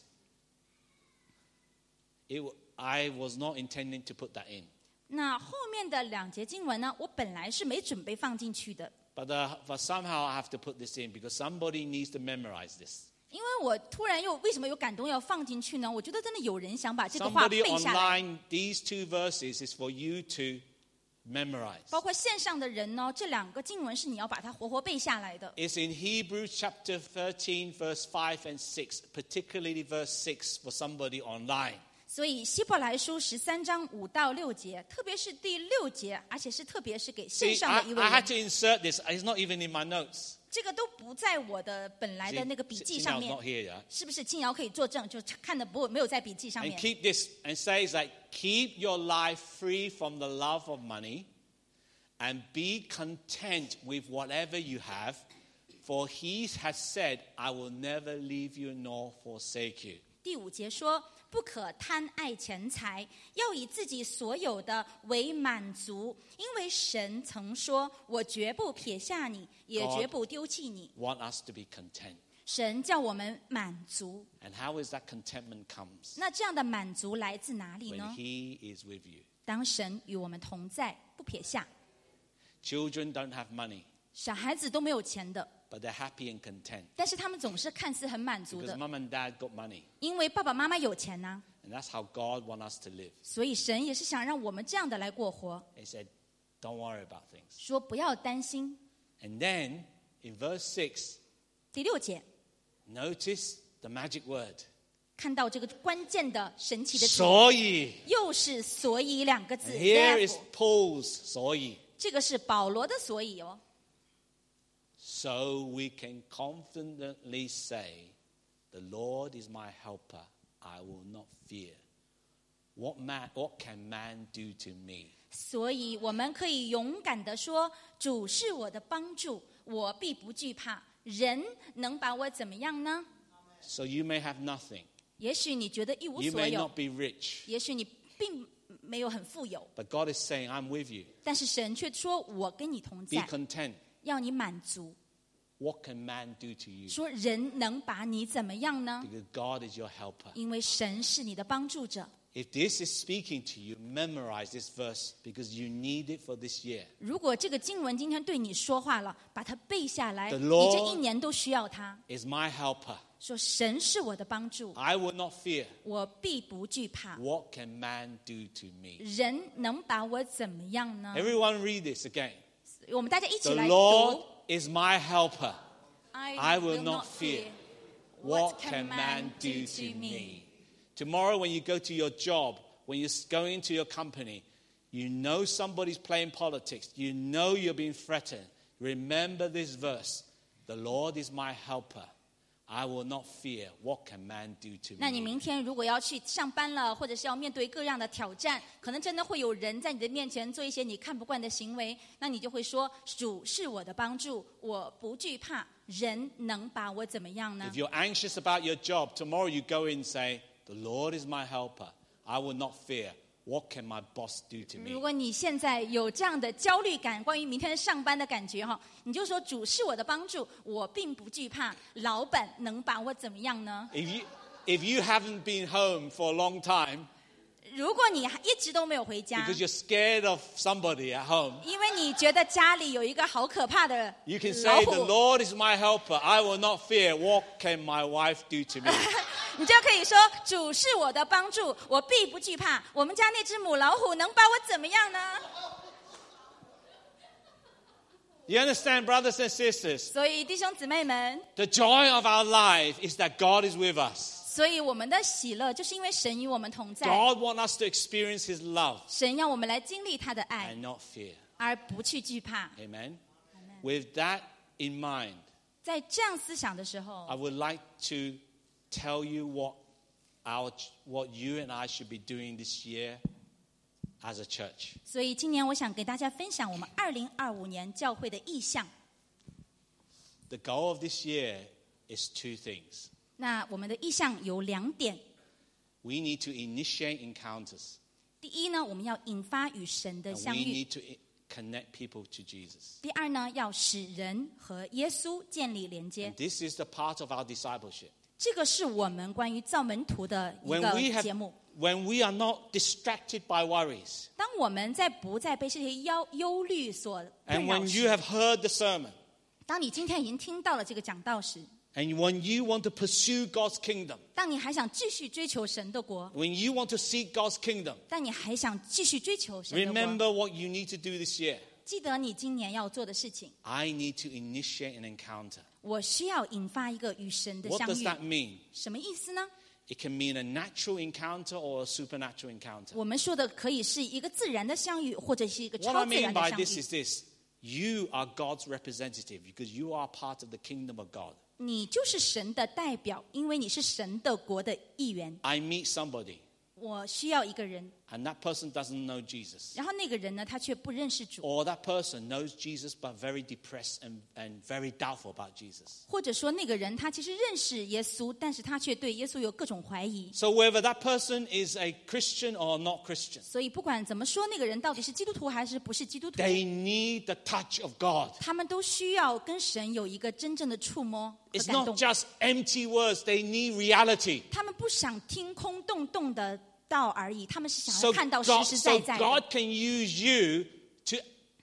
it, w- I was not intending to put that in. ” 那后面的两节经文呢，我本来是没准备放进去的， But, uh, but somehow I have to put this in because somebody needs to memorize this. 因为我突然又为什么有感动要放进去呢？我觉得真的有人想把这个话 Somebody 背下来。 online, these two verses is for you to memorize. 包括线上的人呢，这两个经文是你要把它活活背下来的。 It's in Hebrews chapter thirteen, verse five and six, particularly verse six for somebody online. 所以希伯来书十三章五到六节，特别是第六节，而且是特别是给线 See, 上 I, 的一位 I 人 had，to insert this. It's not even in my notes. 这个都不在我的本来的那个笔记 See, 上 Sinal's 面 not。here yet. 是不是庆瑶可以作证？就看的不没有在笔记上 And 面。 keep this and says like keep your life free from the love of money and be content with whatever you have, for he has said, I will never leave you nor forsake you. 第五节说，不可贪爱钱财，要以自己所有的为满足，因为神曾说：“我绝不撇下你，也绝不丢弃你。” Want us to be content. 神叫我们满足。 And how is that contentment comes? 那这样的满足来自哪里 When 呢？ he is with you. 当神与我们同在，不撇下。 Children don't have money, 小孩子都没有钱的， but they're happy and content 但是他们总是看似很满足 because 的， mum and dad got money. 因为爸爸妈妈有钱呐、 And that's how God wants us to live. 所以神也是想让我们这样的来过活， He said, don't worry about things. 说不要担心。 And then in verse six, 第六节 notice the magic word. 看到这个关键的神奇的字， 所以又是所以两个字。 And here is therefore Paul's 所以. 这个是保罗的所以哦， So we can confidently say, the Lord is my helper. I will not fear. What man, what can man do to me? 所以我们可以勇敢地说，主是我的帮助，我必不惧怕。人能把我怎么样呢？ So you may have nothing. 也许你觉得一无 You 所 may 有 not，be rich. 也许你并没有很富有， But God is saying, I'm with you. 但是神却说：“我跟你同 Be 在， content. 要你满足。 What can man do to you? ” 说人能把你怎么样呢？ Because God is your helper. 因为神是你的帮助者。 If this is speaking to you, memorize this verse because you need it for this year. 如果这个经文今天对你说话了，把它背下来， The 你 Lord 这一年都需要它。 Is my helper. 说神是我的帮助， I will not fear. 我必不惧怕。 What can man do to me? 人能把我怎么样呢？ Everyone read this again. 我们大家一起 The 来 Lord 读。 is my helper. I, I will not fear. What can man do to me? Tomorrow when you go to your job, when you're going into your company, you know somebody's playing politics. You know you're being threatened. Remember this verse. The Lord is my helper. I will not fear. What can man do to me? 那你明天如果要去上班了，或者是要面对各样的挑战，可能真的会有人在你的面前做一些你看不惯的行为，那你就会说，主是我的帮助，我不惧怕，人能把我怎么样呢？ If you're anxious about your job, tomorrow you go in and say, the Lord is my helper. I will not fear. What can my boss do to me? 如果你现在有这样的焦虑感，关于明天上班的感觉哈，你就说主是我的帮助，我并不惧怕，老板能把我怎么样呢？ If you, if you haven't been home for a long time 如果你一直都没有回家， because you're scared of somebody at home, 因为你觉得家里有一个好可怕的 you can 老 say, 虎 the Lord is my helper. I will not fear. What can my wife do to me? 你就可以说主是我的帮助，我必不惧怕，我们家那只母老虎能把我怎么样呢？ You understand, brothers and sisters? 所以弟兄姊妹们， The joy of our life is that God is with us. 所以我们的喜乐就是因为神与我们同在， God wants us to experience His love 神让我们来经历他的爱， and not fear. 而不去惧怕。 Amen? With that in mind, 在这样思想的时候 I， would like to tell you what our, what you and I should be doing this year as a church. 所以今年我想给大家分享我们二零二五年教会的意向。 The goal of this year is two things. 那我们的意向有两点， We need to initiate encounters. 第一呢，我们要引发与神的 And 相 we 遇； need to i- connect people to Jesus. 第二呢，要使人和耶稣建立连接 And。this is the part of our discipleship. 这个是我们关于造门徒的一 When we 个 have, 节目。 when we are not distracted by worries, 当我们在不再被这些忧忧虑所 and 困扰 when 时， you have heard the sermon, 当你今天已经听到了这个讲道时， and when you want to pursue God's kingdom, 当你还想继续追求神的国， when you want to seek God's kingdom, 但你还想继续追求神的国， remember what you need to do this year. 记得你今年要做的事情。 I need to initiate an encounter. 我需要引发一个与神的 What 相 does 遇， that mean? 什么意思呢？ It can mean a natural encounter or a supernatural encounter. 我们说的可以是一个自然的相遇，或者是一个 What 超 I 自 mean 然的 by 相 this 遇。 is this. You are God's representative because you are part of the kingdom of God. 你就是神的代表，因为你是神的国的一员。 I meet somebody 我需要一个人， and that person doesn't know Jesus. 然后那个人呢，他却不认识主， Or that person knows Jesus but very depressed and, and very doubtful about Jesus. 或者说那个人他其实认识耶稣，但是他却对耶稣有各种怀疑。 So whether that person is a Christian or not Christian, 所以不管怎么说，那个人到底是基督徒还是不是基督徒， they need the touch of God. 他们都需要跟神有一个真正的触摸和 It's 感 not 动。 just empty words. They need reality. 他们不想听空洞洞的道而已，他们是想 So 要看到实 God, 实 so 在在的。 God can use you to,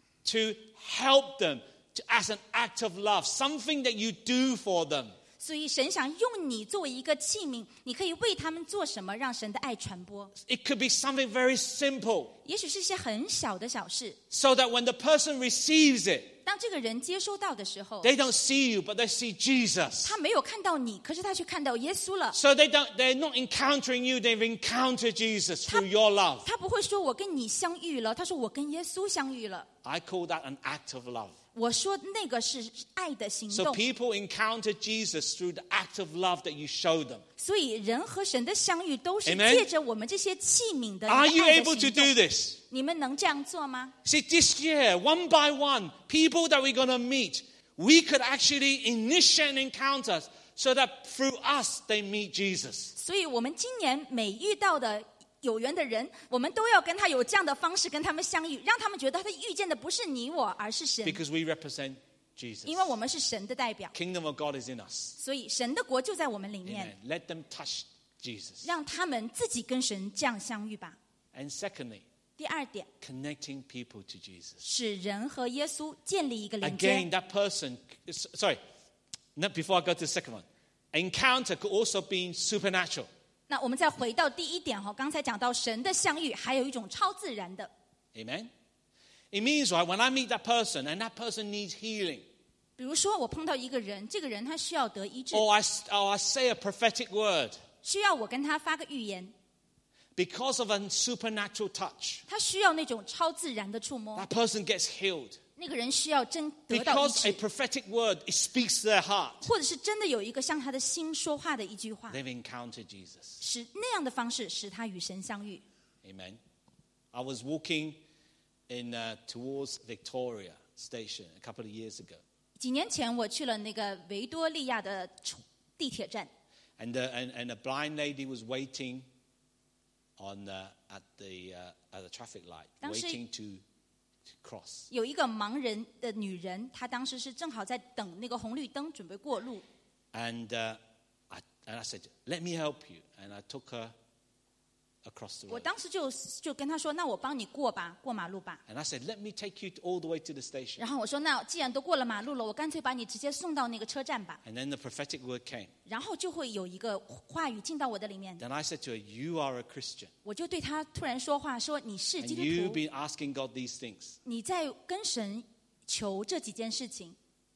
to help them to, as an act of love, something that you do for them. 所以神想用你作为一个器皿，你可以为他们做什么，让神的爱传播。 It could be something very simple 也许是一些很小的小事， so that when the person receives it, 当这个人接收到的时候， they don't see you, but they see Jesus. 他没有看到你，可是他却看到耶稣了。 So they don't, they're not encountering you, they've encountered Jesus through your love. 他不会说我跟你相遇了，他说我跟耶稣相遇了。 I call that an act of love. 我说那个是爱的行 So 动。 people encounter Jesus through the act of love that you show them. 所以人和神的相遇都是 Amen. 借着我们这些器皿的一个 Are you 爱的 able to 行 do 动。 this? 你们能这样做吗？ See, this year, one by one, people that we're going to meet, we could actually initiate encounters so that through us they meet Jesus. 所以我们今年每遇到的有缘的人，我们都要跟他有这样的方式跟他们相遇，让他们觉得他遇见的不是你我，而是神， Because we represent Jesus. 因为我们是神的代表， Kingdom of God is in us. 所以神的国就在我们里 Amen. 面， Let them touch Jesus. 让他们自己跟神这样相遇吧。 And secondly, 第二点， connecting people to Jesus. 使人和耶稣建立一个连接。 Again, that person, sorry, not before I go to the second one. Encounter could also be supernatural. 那我们再回到第一点哈，刚才讲到神的相遇，还有一种超自然的。 Amen. It means, right, when I meet that person and that person needs healing, 比如说，我碰到一个人，这个人他需要得医治， Or I, or I say a prophetic word. 需要我跟他发个预言， Because of a supernatural touch, 他需要那种超自然的触摸， that person gets healed. 那个人需要真得到医 Because a 治， prophetic word, it speaks to their heart. 或者是真的有一个向他的心说话的一句话， They've encountered Jesus. 使那样的方式使他与神相遇。 Amen. I was walking in uh, towards Victoria Station a couple of years ago. 几年前，我去了那个维多利亚的地铁站， And, uh, and, and a blind lady was waiting on, uh, at, the, uh, at the traffic light, 当时- waiting to, to cross. 有一个盲人的女人，她当时是正好在等那个红绿灯，准备过路。 And, uh, I, and I said, let me help you. And I took her across the 我 road. 当时就就跟她说：“那我帮你过吧，过马路吧。 And I said, let me take you all the way to the ” station. 然后我说：“那既然都过了马路了，我干脆把你直接送到那个车站吧。 And then the prophetic word came. ” 然后就会有一个话语进到我的里面， Then I said to her, you are a Christian. 我就对她突然说话说：“你是 And 基督 you've 徒， been asking God these things. 你在跟神求这几件事情。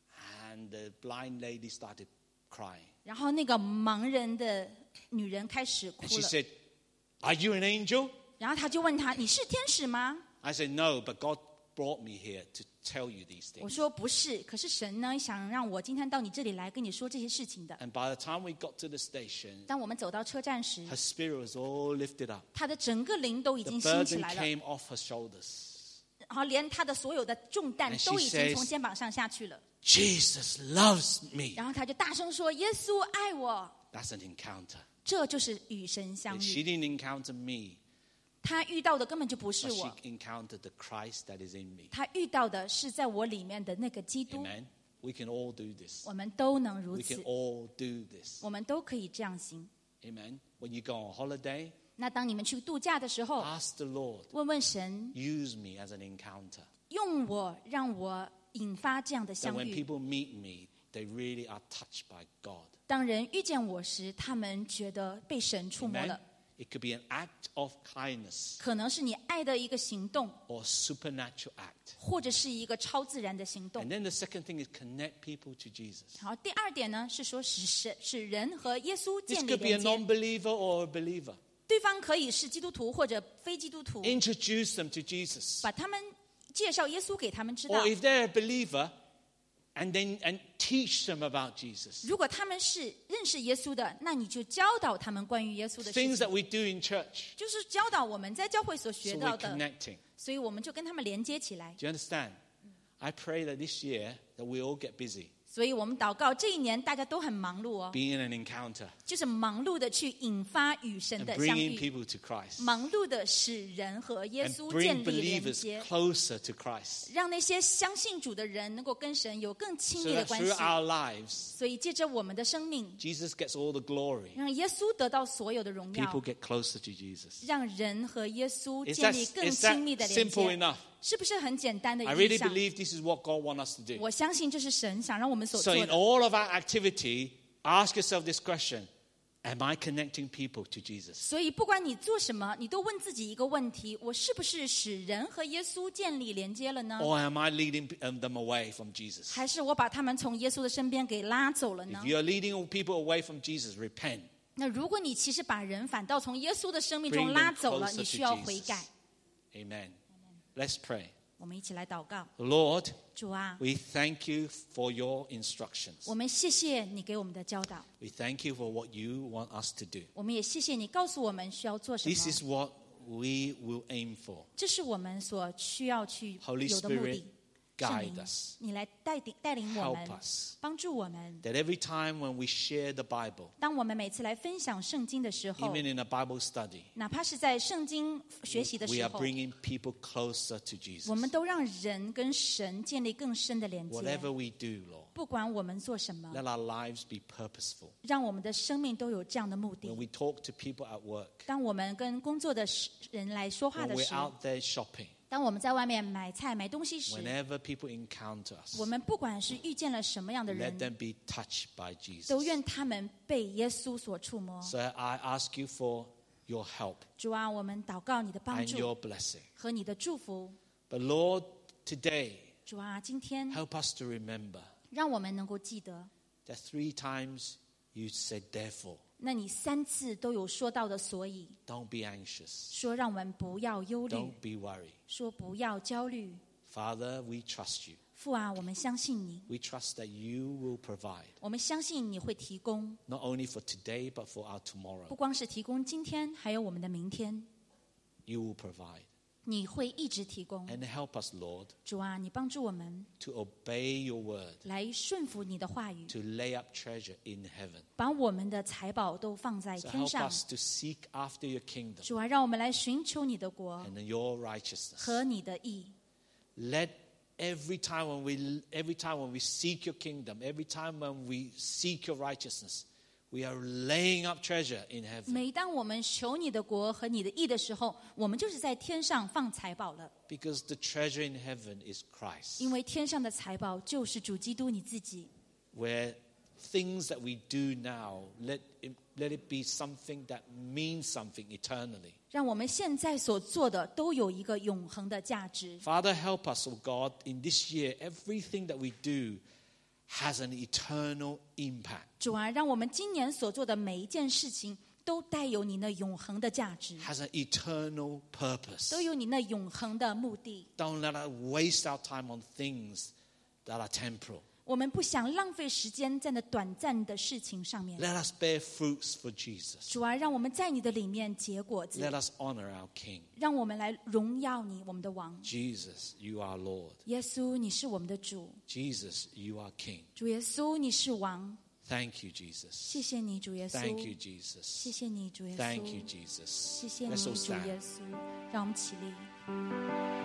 And the blind lady started crying. ” 然后那个盲人的女人开始 And 哭 she 了， said, are you an angel? 然后他就问她：“你是天使吗？” I said, no, but God brought me here to tell you these 我 things. 说：“不是，可是神呢想让我今天到你这里来跟你说这些事情的。” And by the time we got to the station, 当我们走到车站时， her spirit was all lifted up. 他的整个灵都已 The 经兴起 burden 来了， came off her shoulders. 然后连他的所有的重担 And she 都已经 says- 从肩膀上下去了。 Jesus loves me. 然后他就大声说：“耶稣爱我。 That's an encounter. ” 这就是与神相 And she 遇。 didn't encounter me, 他遇到的根本就不是 but 我， she encountered the Christ that is in me. 他遇到的是在我里面的那个基督。 Amen. We can all do this. 我们都能如 We 此 can，all do this. 我们都可以这样行。 Amen. When you go on holiday, 那当你们去度假的时候， ask the Lord, 问问神， use me as an encounter. 用我让我引发这样的 That 相 when 遇。 people meet me, they really are touched by God. 当人遇见我时，他们觉得被神触摸 Amen. 了， It could be an act of kindness 可能是你爱的一个行动， or supernatural act. 或者是一个超自然的行动 And。then the second thing is connect people to Jesus. 好，第二点呢是说使神使人和耶稣 This 建立 could be a 连接， non-believer or a believer. 对方可以是基督徒或者非基督徒， Introduce them to Jesus. 把他们介绍耶稣给他们知道 Or。if they're a believer, and then and teach them about Jesus. 如果他们是认识耶稣的，那你就教导他们关于耶稣的事 Things 情 that，we do in church. 就是教导我们在教会所 So 学 we're 到的， connecting. 所以我们就跟他们连接起来。 Do you understand? I pray that this year that we all get busy 所以我们祷告，这一年大家都很忙碌哦， being an encounter 就是忙碌的去引发与神 and 的相 bringing 遇， people to Christ 忙碌的使人和耶 and 稣 bring 建立连 believers 接， closer to Christ. 让那些相信主的人能够跟神有更亲 So 密的 that 关系 through。our lives, 所以借着我们的生命， Jesus gets all the glory. 让耶稣得到所有的荣 People 耀， get closer to Jesus. 让人和耶稣 Is 建 that, 立更 is that 亲密的连 simple 接， enough? 是不是很简单的 I 意 really 象？ believe this is what God wants us to do. 我相信这是神想让我们所 So 做 in 的。 all of our activity, ask yourself this question. Am I connecting people to Jesus? 所以不管你做什么，你都问自己一个问题：我是不是使人和耶稣建立连接了呢？ Or am I leading um, them away from Jesus? 还是我把他们从耶稣的身边给拉走了呢 If？you're leading all people away from Jesus, repent. 那如果你其实把人反倒从耶稣的生命 Bring 中 them 拉走了， closer 你 to 需要悔改。 Jesus. Amen. Let's pray. 我们一起来祷告， Lord, 主啊， we thank you for your instructions. 我们谢谢你给我们的教导， We thank you for what you want us to do. 我们也谢谢你告诉我们需要做什 This 么。 is what we will aim for. 这是我们所需要去 Holy 有的目 Spirit, 的。圣 guide 灵 us.， 你来带领带领我 Help 们， us. 帮助我们。 That every time when we share the Bible, 当我们每次来分享圣经的时候， even in a Bible study, 哪怕是在圣经学习的 we 时 are 候， bringing people closer to Jesus. 我们都让人跟神建立更深的连接。 Whatever we do, Lord, 不管我们做什么， let our lives be purposeful. 让我们的生命都有这样的目 When 的。 we talk to people at work, 当我们跟工作的人来说话 when 的 we're 时， out there shopping, 当我们在外面买菜买东西时， whenever people encounter us, 我们不管是遇见了什么样的 let 人， them be touched by 都 Jesus. 愿他们被耶稣所触摸。 So I ask you for your help 主啊，我们祷告你的帮 and 助 your blessing. 和你的祝福。 But Lord, today, 主啊，今天 help us to remember 让我们能够记得， that three times you said therefore. 那你三次都有说到的所以， Don't be anxious. 说让我们不要忧虑， Don't be worried. 说不要焦虑。 Father, we trust you. 父啊，我们相信你， We trust that you will provide, 我们相信你会提供， not only for today, but for our 不 tomorrow. 光是提供今天，还有我们的明天， You will provide. 你会一直提供。 And help us, Lord, 主啊，你帮助我们 to obey your word, 来顺服你的话语， to lay up treasure in heaven. 把我们的财宝都放在 So 天 help 上。 us to seek after your kingdom 主啊，让我们来寻求你的国 and your righteousness. 和你的义。 Let every time when we every time when we seek your kingdom, every time when we seek your righteousness, we are laying up treasure in heaven. 每当我们求你的国和你的义的时候，我们就是在天上放财宝了。 Because the treasure in heaven is Christ. 因为天上的财宝就是主基督你自己。 Where things that we do now, let it, let it be something that means something eternally. 让我们现在所做的都有一个永恒的价值。 Father, help us, oh God, in this year, everything that we do has an eternal impact, 主啊，让我们今年所做的每一件事情都带有你那永恒的价值， has an eternal purpose. 都有你那永恒的目的。 Don't let us waste our time on things that are temporal. 我们不想浪费时间在那短暂的事情上面。 Let us bear fruits for Jesus. 主啊，让我们在你的里面结果子， Let us honor our King. 让我们来荣耀你，我们的王。 Jesus, you are Lord. 耶稣，你是我们的主。 Jesus, you are King. 主耶稣，你是王。 Thank you, Jesus. 谢谢你，主耶稣。 Thank you, Jesus. 谢谢你，主耶稣。 Thank you, Jesus. 谢谢你， Let's all 主 stand. 耶稣。让我们起立。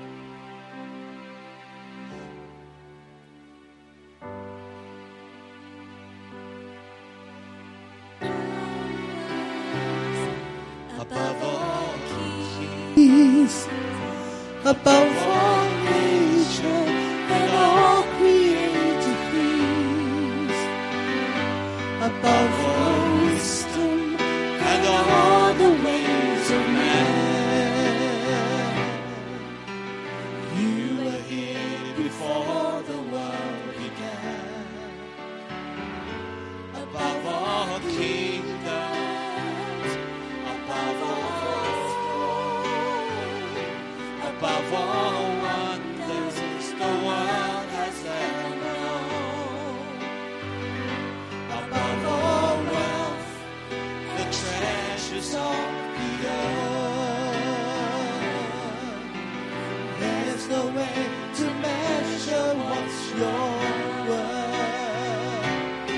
Above all kings, above all nature and all created things, above all wisdom and all the ways of man. You were here before the world began. Above all kingdoms, above all thrones, above all wonders the world has ever known, above all wealth, the treasures of the earth. There's no way to measure what's your worth.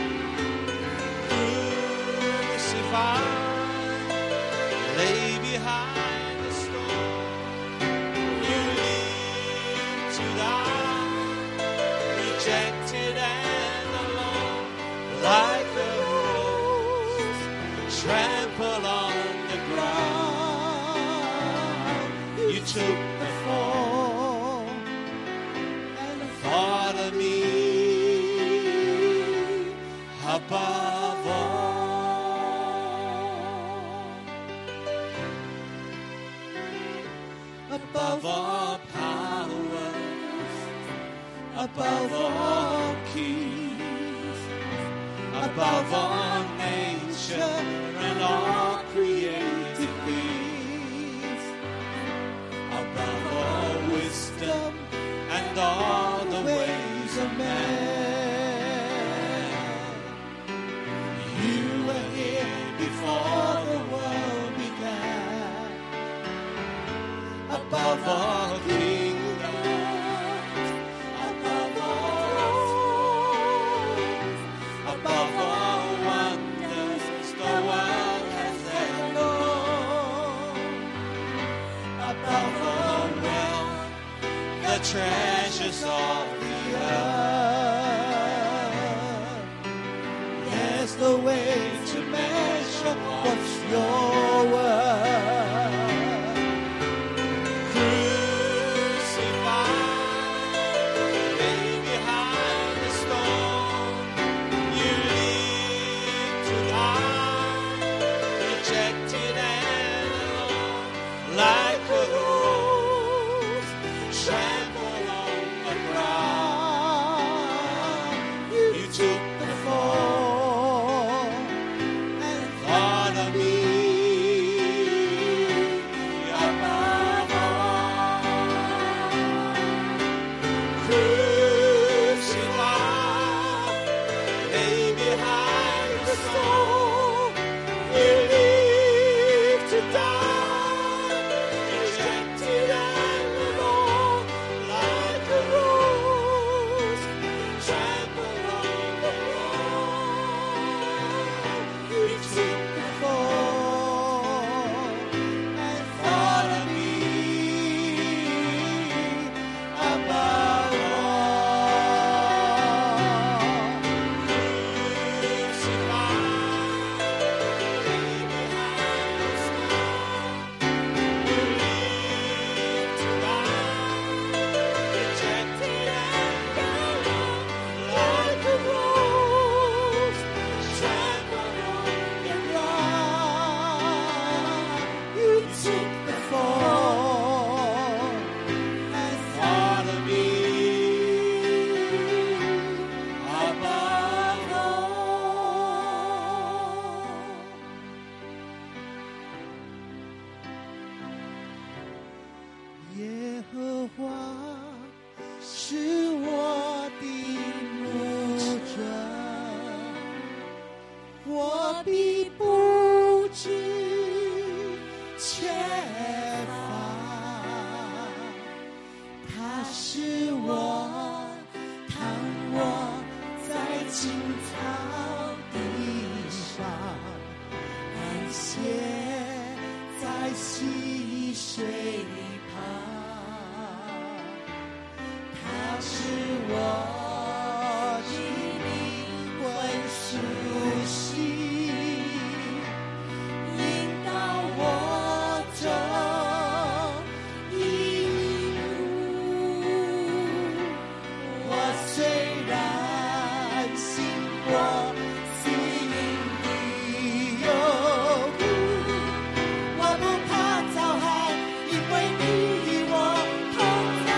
Crucified, lay behind the stone, you live to die, rejected and alone, like a rose trampled on the ground. You took the fall and thought of me above all. Above all powers, above all kings, above all nature and all created things, above all wisdom and all the ways of man. You were here before the world began. Above all kingdoms, above all thrones, above all wonders the world has ever known, above all wealth, the treasures of the earth. There's no way to measure what's your worth. Crucified, lay behind the stone, you live to die, rejected and alone, like a rose trampled on the ground. took the fall and followed me above all. Crucified, lay behind the stone, believed to die, rejected and gone, like a rose trampled on and dry. You took the fall and followed me above all. 耶和华是我的牧者，我必不致缺乏。他是我躺卧在青草地上，安歇在溪水旁。他是我的灵魂苏醒，引导我走义路。我虽然行过死荫的幽谷，我不怕遭害，因为你与我同在。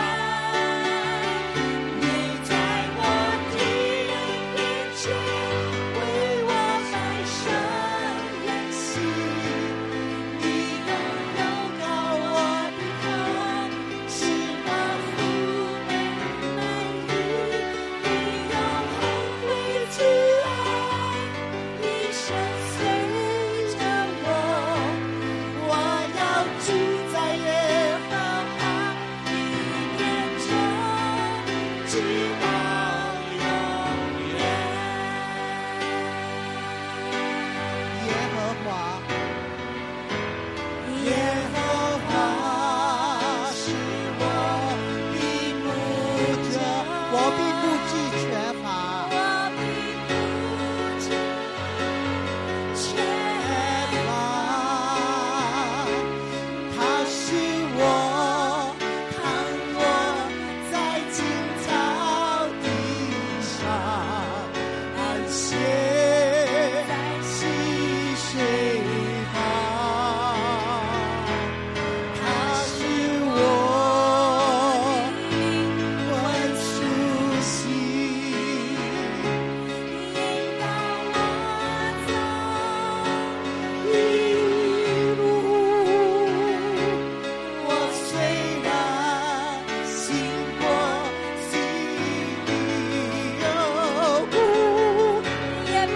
你在我敌人面前为我摆设筵席，你拥有高我的头，是我福美美丽。你用红灰之爱，一生随着我。我要住在耶和华的殿中，直到永远。耶和华，耶和华是我的牧者，我必不致缺乏。我必不致缺乏。他是我躺卧在青草地上，安歇在溪水旁。他是我灵魂苏醒，引导我走义路。我虽然行过死荫的幽谷，也不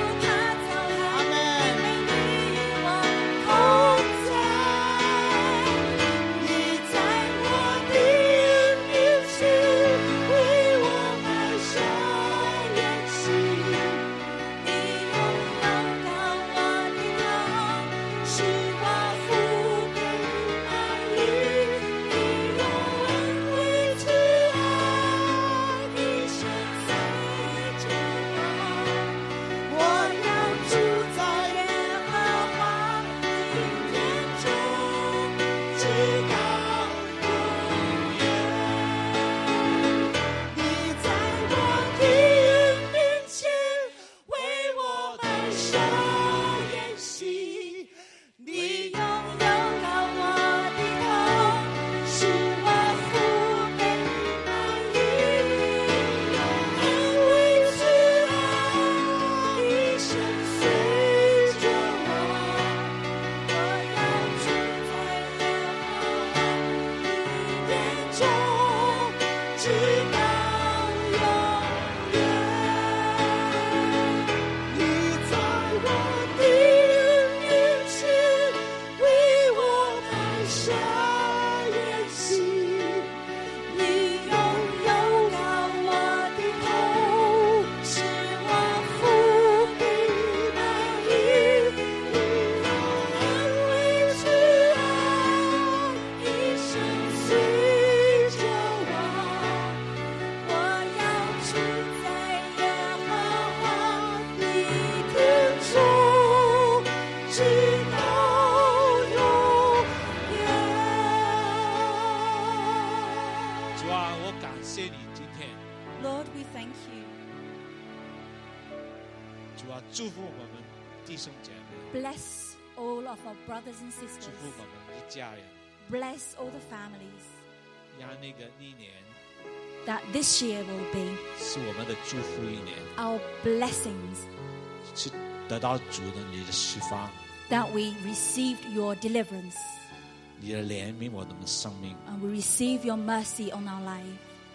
主啊，祝福我们弟兄姐妹， Bless all of our brothers and 祝 sisters. 福我们一家人， Bless all the families. 让那个一年 That this year will be 是我们的祝福一年， our blessings. 是得到主的你的释放， That we received your deliverance. 你的怜悯我们的生命。 And we receive your mercy on our life.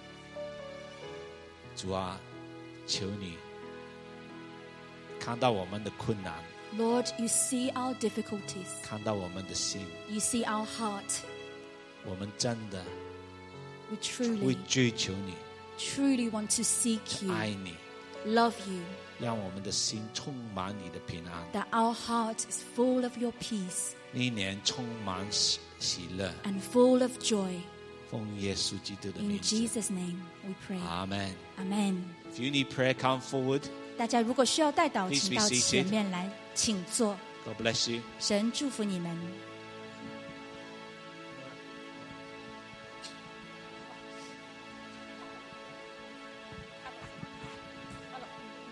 主啊，求你看到我们的困难， Lord, you see our difficulties. 看到我们的心， You see our heart. 我们真的 We 会 truly, 追求你， truly want to seek 爱 you, 你， love you. 让我们的心充满你的平安。 That our heart is full of your peace 那一年充满喜喜乐， and full of joy. 奉耶稣基督的 In 名字， Jesus' name we pray. 阿门。 Amen. If you need prayer, come forward. 大家如果需要代祷， Please 请 be 到 seated. 前面来，请坐。 God bless you. 神祝福你们。